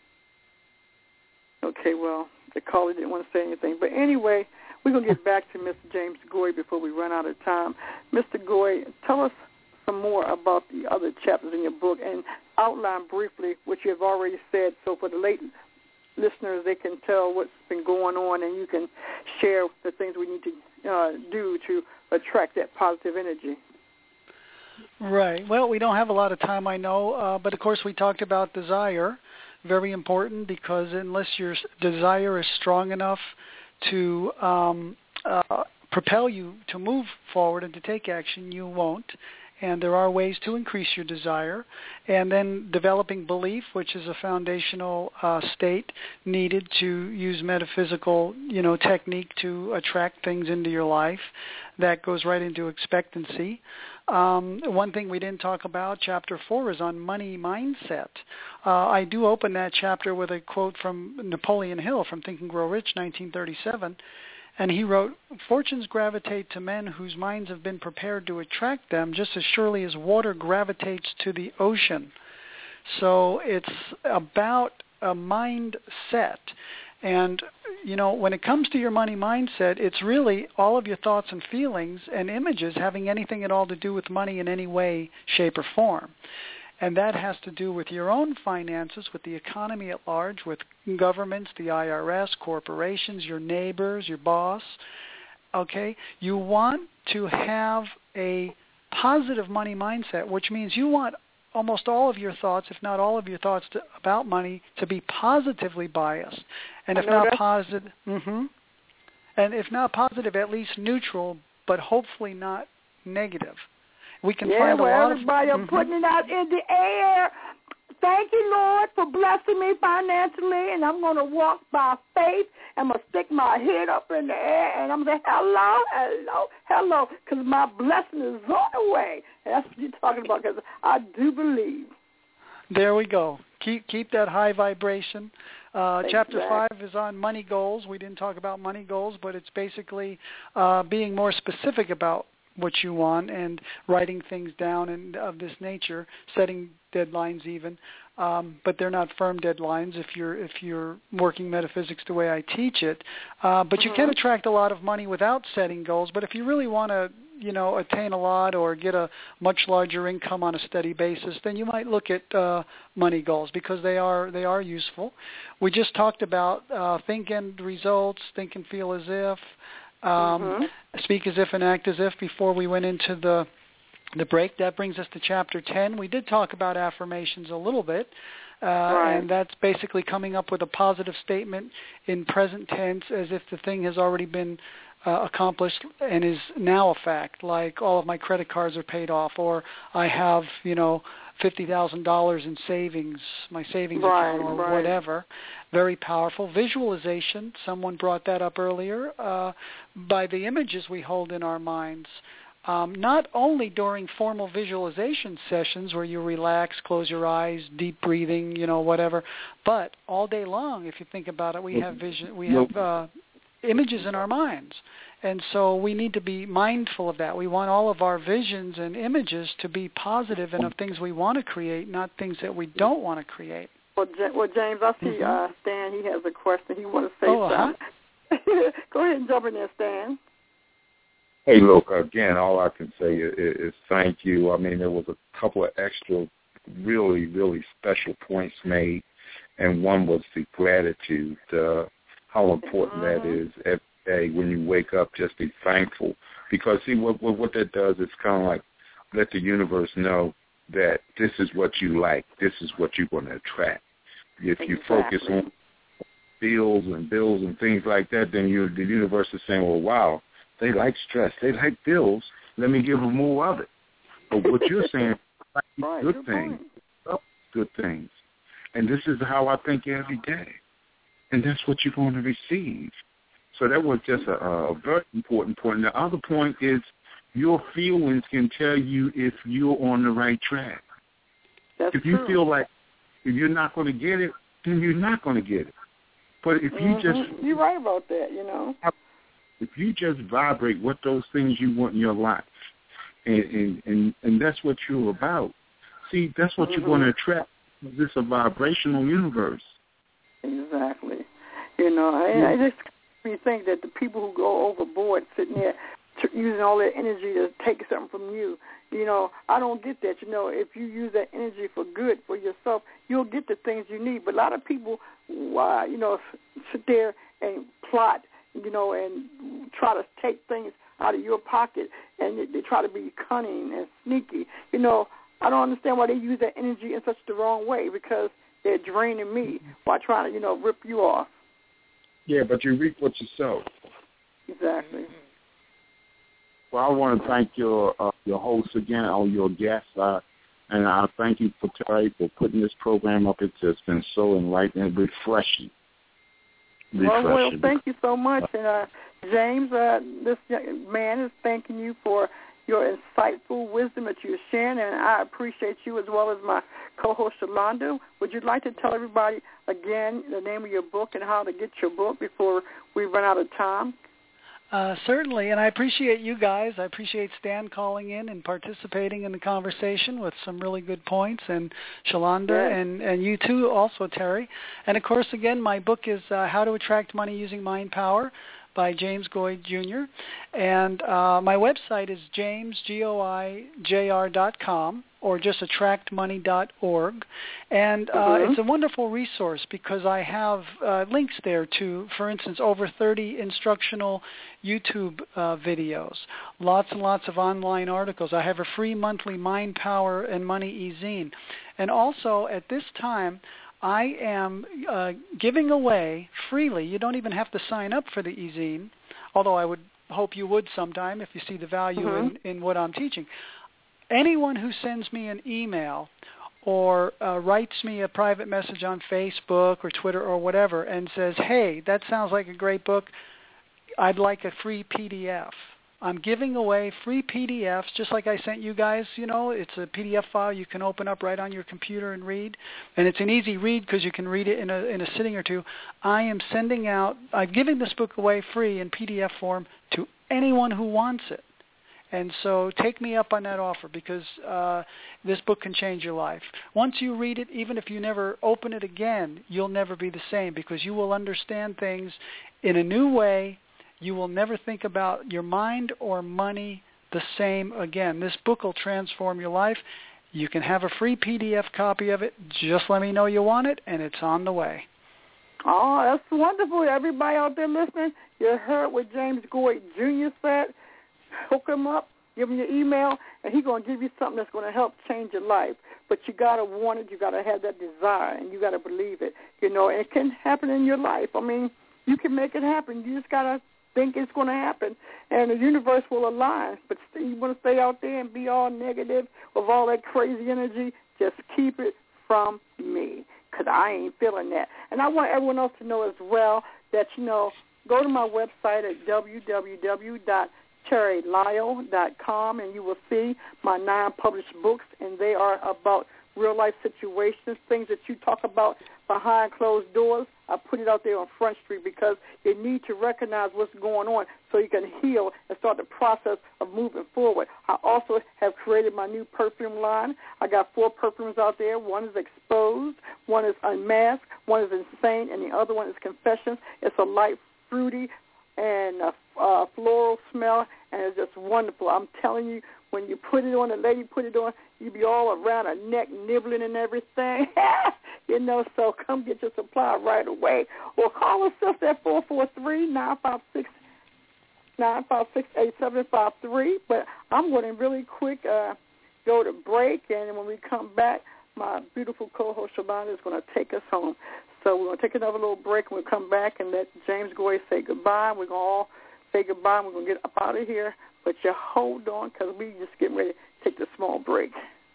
Okay, well, the caller didn't want to say anything. But anyway, we're going to get back to Mr. James Goy before we run out of time. Mr. Goy, tell us some more about the other chapters in your book and outline briefly what you have already said, so for the late listeners, they can tell what's been going on, and you can share the things we need to do to attract that positive energy. Right. Well, we don't have a lot of time, I know, but of course we talked about desire, very important, because unless your desire is strong enough to propel you to move forward and to take action, you won't. And there are ways to increase your desire. And then developing belief, which is a foundational state needed to use metaphysical, technique to attract things into your life. That goes right into expectancy. One thing we didn't talk about, Chapter 4, is on money mindset. I do open that chapter with a quote from Napoleon Hill from Think and Grow Rich, 1937. And he wrote, "Fortunes gravitate to men whose minds have been prepared to attract them just as surely as water gravitates to the ocean." So it's about a mindset. And, when it comes to your money mindset, it's really all of your thoughts and feelings and images having anything at all to do with money in any way, shape, or form. And that has to do with your own finances, with the economy at large, with governments, the IRS, corporations, your neighbors, your boss. Okay? You want to have a positive money mindset, which means you want almost all of your thoughts, if not all of your thoughts about money, to be positively biased. And if not positive, and if not positive, at least neutral, but hopefully not negative. We can find a lot of... everybody are putting it out in the air. Thank you, Lord, for blessing me financially, and I'm going to walk by faith. I'm going to stick my head up in the air, and I'm going to say, hello, hello, hello, because my blessing is on the way. And that's what you're talking about, because I do believe. There we go. Keep that high vibration. Chapter 5 is on money goals. We didn't talk about money goals, but it's basically being more specific about what you want and writing things down and of this nature, setting deadlines even, but they're not firm deadlines if you're working metaphysics the way I teach it. But you can attract a lot of money without setting goals. But if you really want to, attain a lot or get a much larger income on a steady basis, then you might look at money goals, because they are useful. We just talked about think and results, think and feel as if. Speak as if and act as if before we went into the break. That brings us to Chapter 10. We did talk about affirmations a little bit, and that's basically coming up with a positive statement in present tense as if the thing has already been accomplished and is now a fact, like all of my credit cards are paid off, or I have, $50,000 in savings, my savings account, or whatever. Very powerful. Visualization, someone brought that up earlier, by the images we hold in our minds. Not only during formal visualization sessions where you relax, close your eyes, deep breathing, whatever, but all day long, if you think about it, we have images in our minds. And so we need to be mindful of that. We want all of our visions and images to be positive and of things we want to create, not things that we don't want to create. Well, James, I see Stan. He has a question. He wants to say something. Go ahead and jump in there, Stan. Hey, look, again, all I can say is thank you. I mean, there was a couple of extra really, really special points made, and one was the gratitude, how important that is every day when you wake up, just be thankful. Because, see, what that does is kind of like let the universe know that this is what you like, this is what you're going to attract. If you focus on bills and things like that, then the universe is saying, well, wow, they like stress, they like bills, let me give them more of it. But what you're saying, good things. And this is how I think every day. And that's what you're going to receive. So that was just a very important point. And the other point is your feelings can tell you if you're on the right track. If you feel like if you're not going to get it, then you're not going to get it. But if you You're right about that, If you just vibrate what those things you want in your life, and that's what you're about. See, that's what you're going to attract. This is a vibrational universe. Exactly. I just think that the people who go overboard sitting there using all their energy to take something from you, I don't get that. If you use that energy for good for yourself, you'll get the things you need. But a lot of people, sit there and plot, and try to take things out of your pocket, and they try to be cunning and sneaky. I don't understand why they use that energy in such the wrong way, because they're draining me while trying to, rip you off. Yeah, but you reap what you sow. Exactly. Well, I want to thank your hosts again, all your guests, and I thank you, Terry, for putting this program up. It's just been so enlightening and refreshing. Well, thank you so much. And James, this young man is thanking you for your insightful wisdom that you're sharing, and I appreciate you as well as my co-host, Shalonda. Would you like to tell everybody again the name of your book and how to get your book before we run out of time? Certainly, and I appreciate you guys. I appreciate Stan calling in and participating in the conversation with some really good points, and Shalonda, and you too also, Terry. And, of course, again, my book is How to Attract Money Using Mind Power by James Goy, Jr., and my website is jamesgoijr.com, or just attractmoney.org, and it's a wonderful resource because I have links there to, for instance, over 30 instructional YouTube videos, lots and lots of online articles. I have a free monthly Mind Power and Money e-zine, and also at this time I am giving away freely. You don't even have to sign up for the e-zine, although I would hope you would sometime if you see the value in what I'm teaching. Anyone who sends me an email or writes me a private message on Facebook or Twitter or whatever and says, hey, that sounds like a great book, I'd like a free PDF. I'm giving away free PDFs, just like I sent you guys. It's a PDF file you can open up right on your computer and read. And it's an easy read because you can read it in a sitting or two. I'm giving this book away free in PDF form to anyone who wants it. And so take me up on that offer because this book can change your life. Once you read it, even if you never open it again, you'll never be the same because you will understand things in a new way. You will never think about your mind or money the same again. This book will transform your life. You can have a free PDF copy of it. Just let me know you want it, and it's on the way. Oh, that's wonderful. Everybody out there listening, you heard what James Goy Jr. said. Hook him up, give him your email, and he's going to give you something that's going to help change your life. But you got to want it. You got to have that desire, and you got to believe it. You know, it can happen in your life. I mean, you can make it happen. You just got to think it's going to happen, and the universe will align. But you want to stay out there and be all negative with all that crazy energy, just keep it from me, because I ain't feeling that. And I want everyone else to know as well that, you know, go to my website at www.terrylyle.com, and you will see my 9 published books, and they are about real-life situations, things that you talk about behind closed doors. I put it out there on Front Street because you need to recognize what's going on so you can heal and start the process of moving forward. I also have created my new perfume line. I got 4 perfumes out there. One is Exposed, one is Unmasked, one is Insane, and the other one is Confessions. It's a light, fruity, and floral smell, and it's just wonderful. I'm telling you, when you put it on, the lady put it on, you be all around her neck, nibbling and everything. You know, so come get your supply right away. Or call us up at 443-956-8753. But I'm going to really quick go to break, and when we come back, my beautiful co-host Shalonda is going to take us home. So we're going to take another little break, and we'll come back and let James Goy say goodbye. We're going to all say goodbye, and we're going to get up out of here. But you hold on, because we just getting ready to take a small break.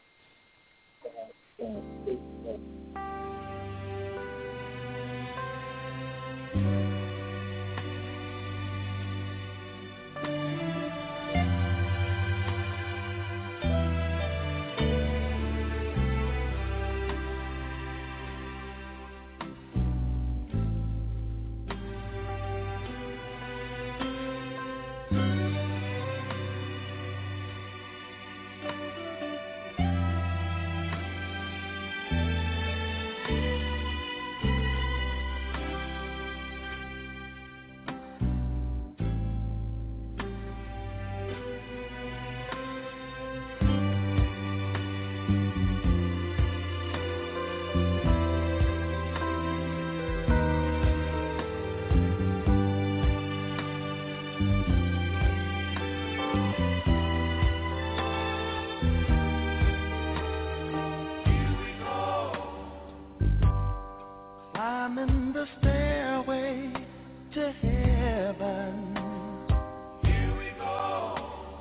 Climbing the stairway to heaven. Here we go.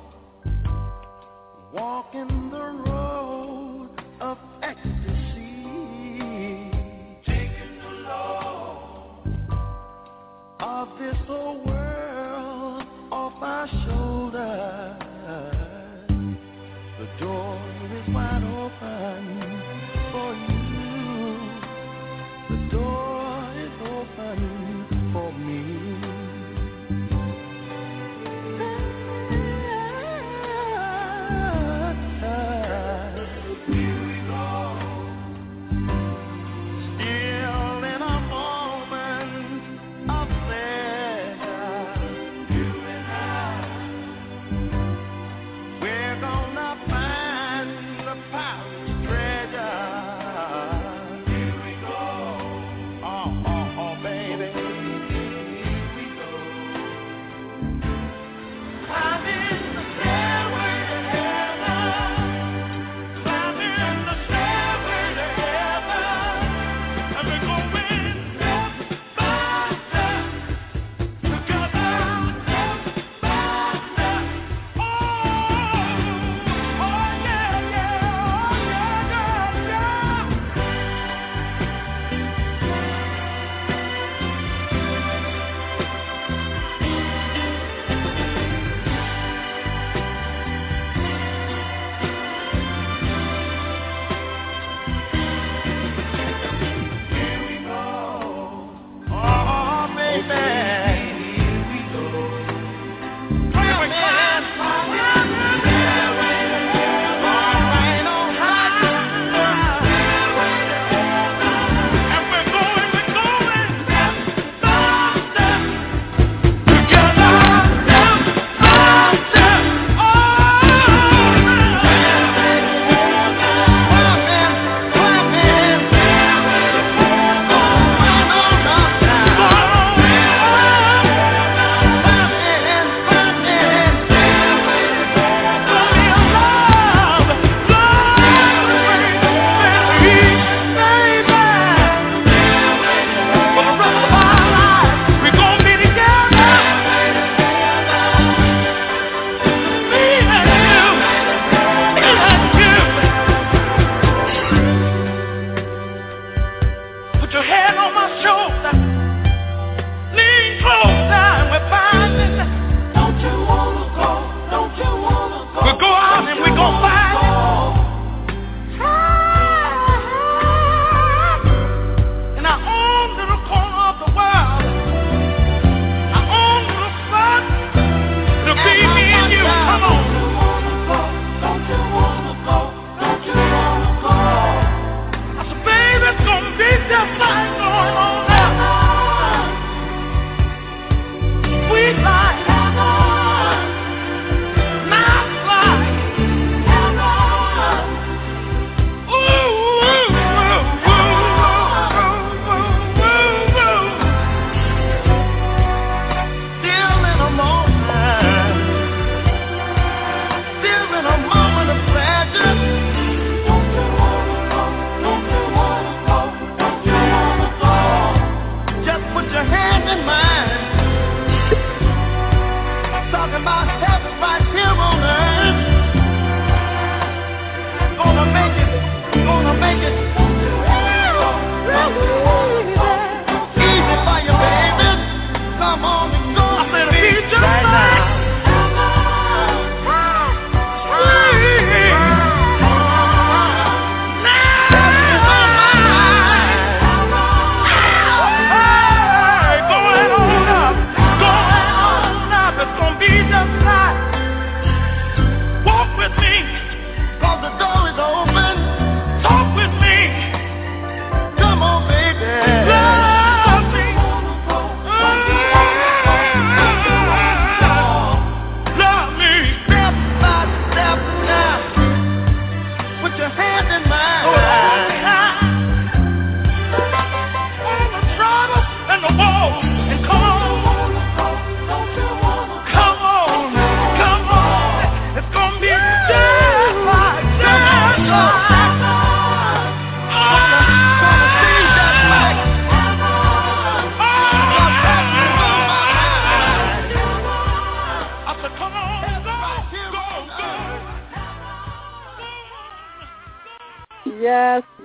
Walking the road of ecstasy. Taking the load of this whole world off our shoulders. The door is wide open for you. The door is open for me. Here we go. Still in a moment of pleasure. You and I, we're gonna find the palace treasure.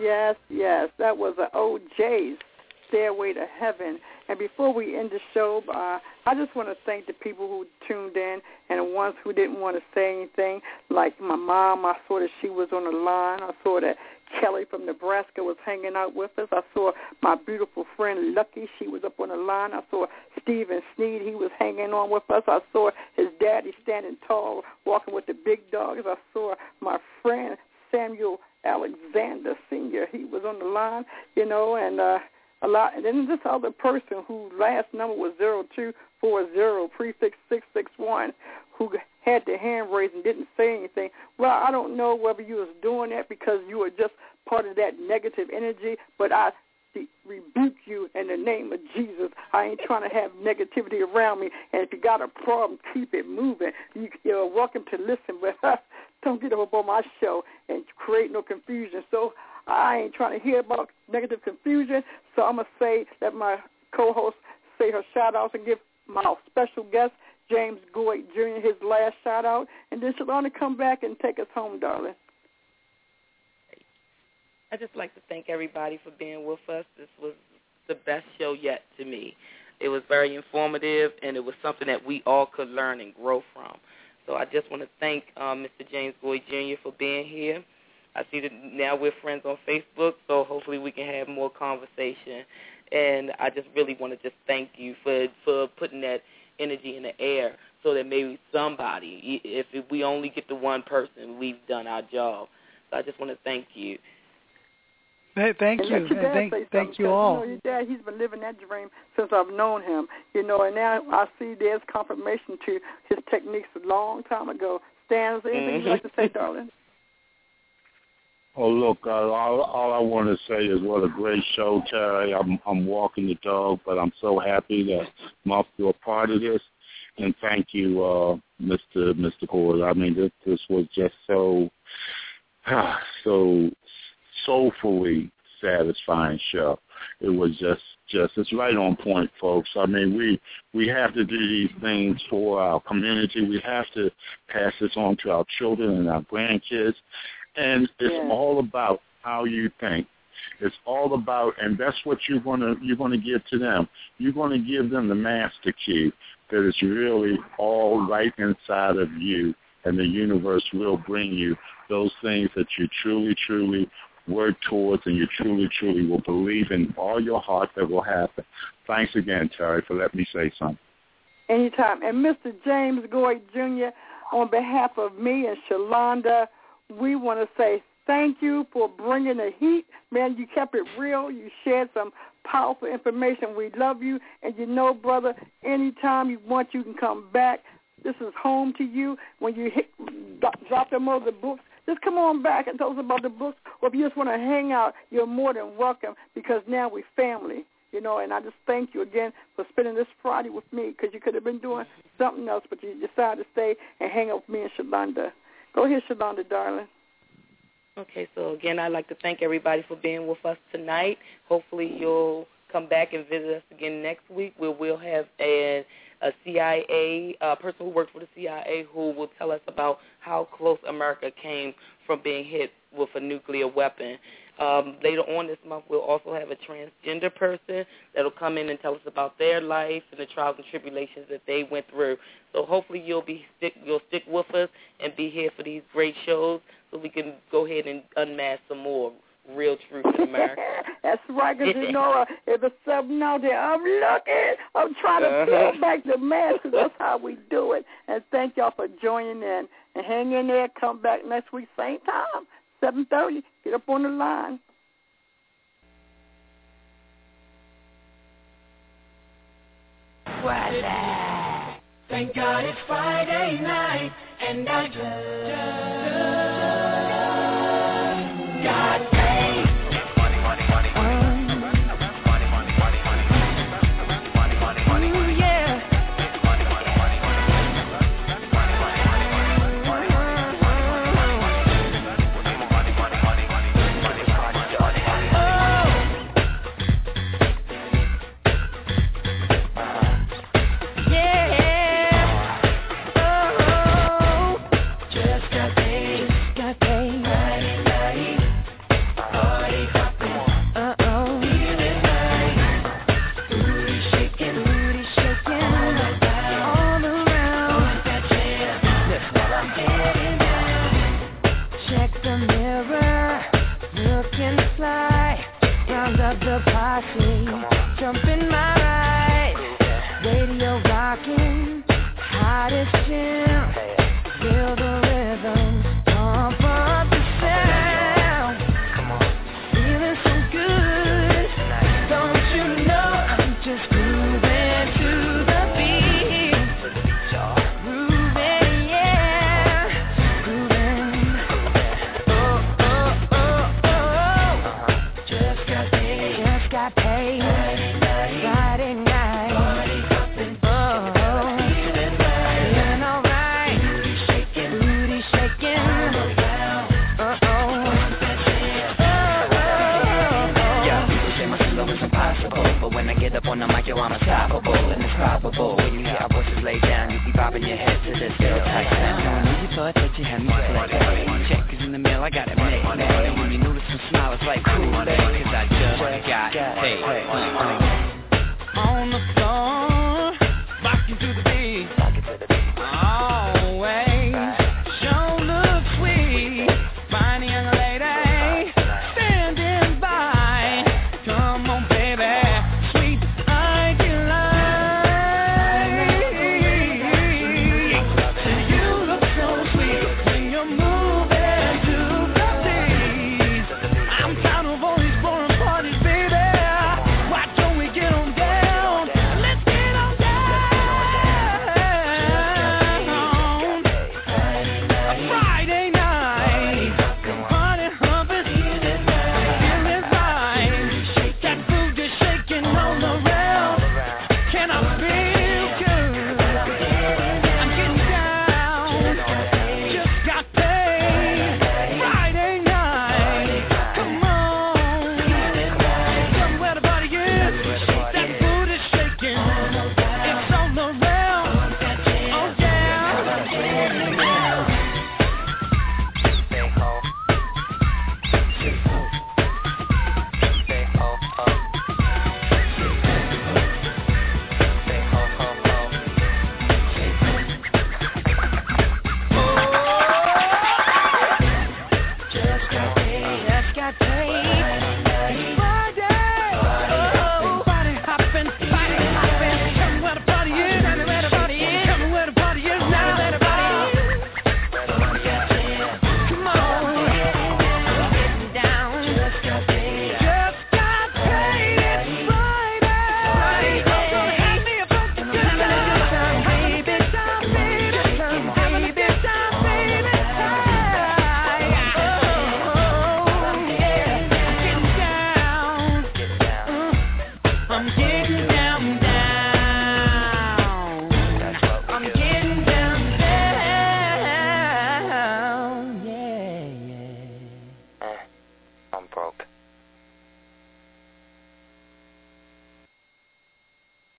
Yes. That was an OJ's Stairway to Heaven. And before we end the show, I just want to thank the people who tuned in and the ones who didn't want to say anything. Like my mom, I saw that she was on the line. I saw that Kelly from Nebraska was hanging out with us. I saw my beautiful friend Lucky. She was up on the line. I saw Stephen Sneed. He was hanging on with us. I saw his daddy standing tall, walking with the big dogs. I saw my friend Samuel Alexander Sr. He was on the line, and a lot. And then this other person whose last number was 0240, prefix 661, who had the hand raised and didn't say anything. Well, I don't know whether you was doing that because you were just part of that negative energy, but I rebuke you in the name of Jesus. I ain't trying to have negativity around me, and if you got a problem, keep it moving. You're welcome to listen, but don't get up on my show and create no confusion. So I ain't trying to hear about negative confusion, so I'm going to say that my co-host say her shout-outs and give my special guest, James Goy Jr., his last shout-out, and then Shalonda come back and take us home, darling. I'd just like to thank everybody for being with us. This was the best show yet to me. It was very informative, and it was something that we all could learn and grow from. So I just want to thank Mr. James Goy Jr. for being here. I see that now we're friends on Facebook, so hopefully we can have more conversation. And I just really want to just thank you for putting that energy in the air so that maybe somebody, if we only get to one person, we've done our job. So I just want to thank you. Hey, thank you. And thank you all. Your dad, he's been living that dream since I've known him, and now I see there's confirmation to his techniques a long time ago. Stan, is there anything you'd like to say, darling? Oh, look, all I want to say is what a great show, Terry. I'm walking the dog, but I'm so happy that I'm off to a part of this. And thank you, Mr. Goy. I mean, this was just so soulfully satisfying show. It was just it's right on point, folks. I mean, we have to do these things for our community. We have to pass this on to our children and our grandkids. And it's all about how you think. It's all about, and that's what you're going to give to them. You're going to give them the master key that is really all right inside of you, and the universe will bring you those things that you truly, truly work towards, and you truly, truly will believe in all your heart that will happen. Thanks again, Terry, for letting me say something. Anytime. And Mr. James Goy Jr., on behalf of me and Shalonda, we want to say thank you for bringing the heat. Man, you kept it real. You shared some powerful information. We love you. And brother, anytime you want, you can come back. This is home to you. When you drop them over the books, just come on back and tell us about the books. Or if you just want to hang out, you're more than welcome, because now we're family. And I just thank you again for spending this Friday with me, because you could have been doing something else, but you decided to stay and hang out with me and Shalonda. Go ahead, Shalonda, darling. Okay, so again, I'd like to thank everybody for being with us tonight. Hopefully you'll come back and visit us again next week, where we'll have a CIA, person who works for the CIA, who will tell us about how close America came from being hit with a nuclear weapon. Later on this month, we'll also have a transgender person that will come in and tell us about their life and the trials and tribulations that they went through. So hopefully you'll stick with us and be here for these great shows, so we can go ahead and unmask some more real truth in America. That's right, because if it's something out there, I'm looking. I'm trying to peel back the mask, because that's how we do it. And thank y'all for joining in. And hang in there. Come back next week, same time, 7:30. Get up on the line. Voila. Thank God it's Friday night, and I just got paid. Got hottest jam. Feel the rhythm, pump up the sound. Feeling so good, don't you know I'm just grooving to the beat. Grooving, yeah, grooving. Oh, oh, oh, oh. Just got paid. Friday night. Oh, feeling alright. Booty shaking. Yeah, people say my flow is impossible, but when I get up on the mic, yo, I'm unstoppable and it's probable. When you hear our voices laid down, you be bobbing your head to this little tight sound. I know you thought that you had me split. Check is in the mail, I got it made. And when you notice some smile, it's like cool, cause I just got paid. On the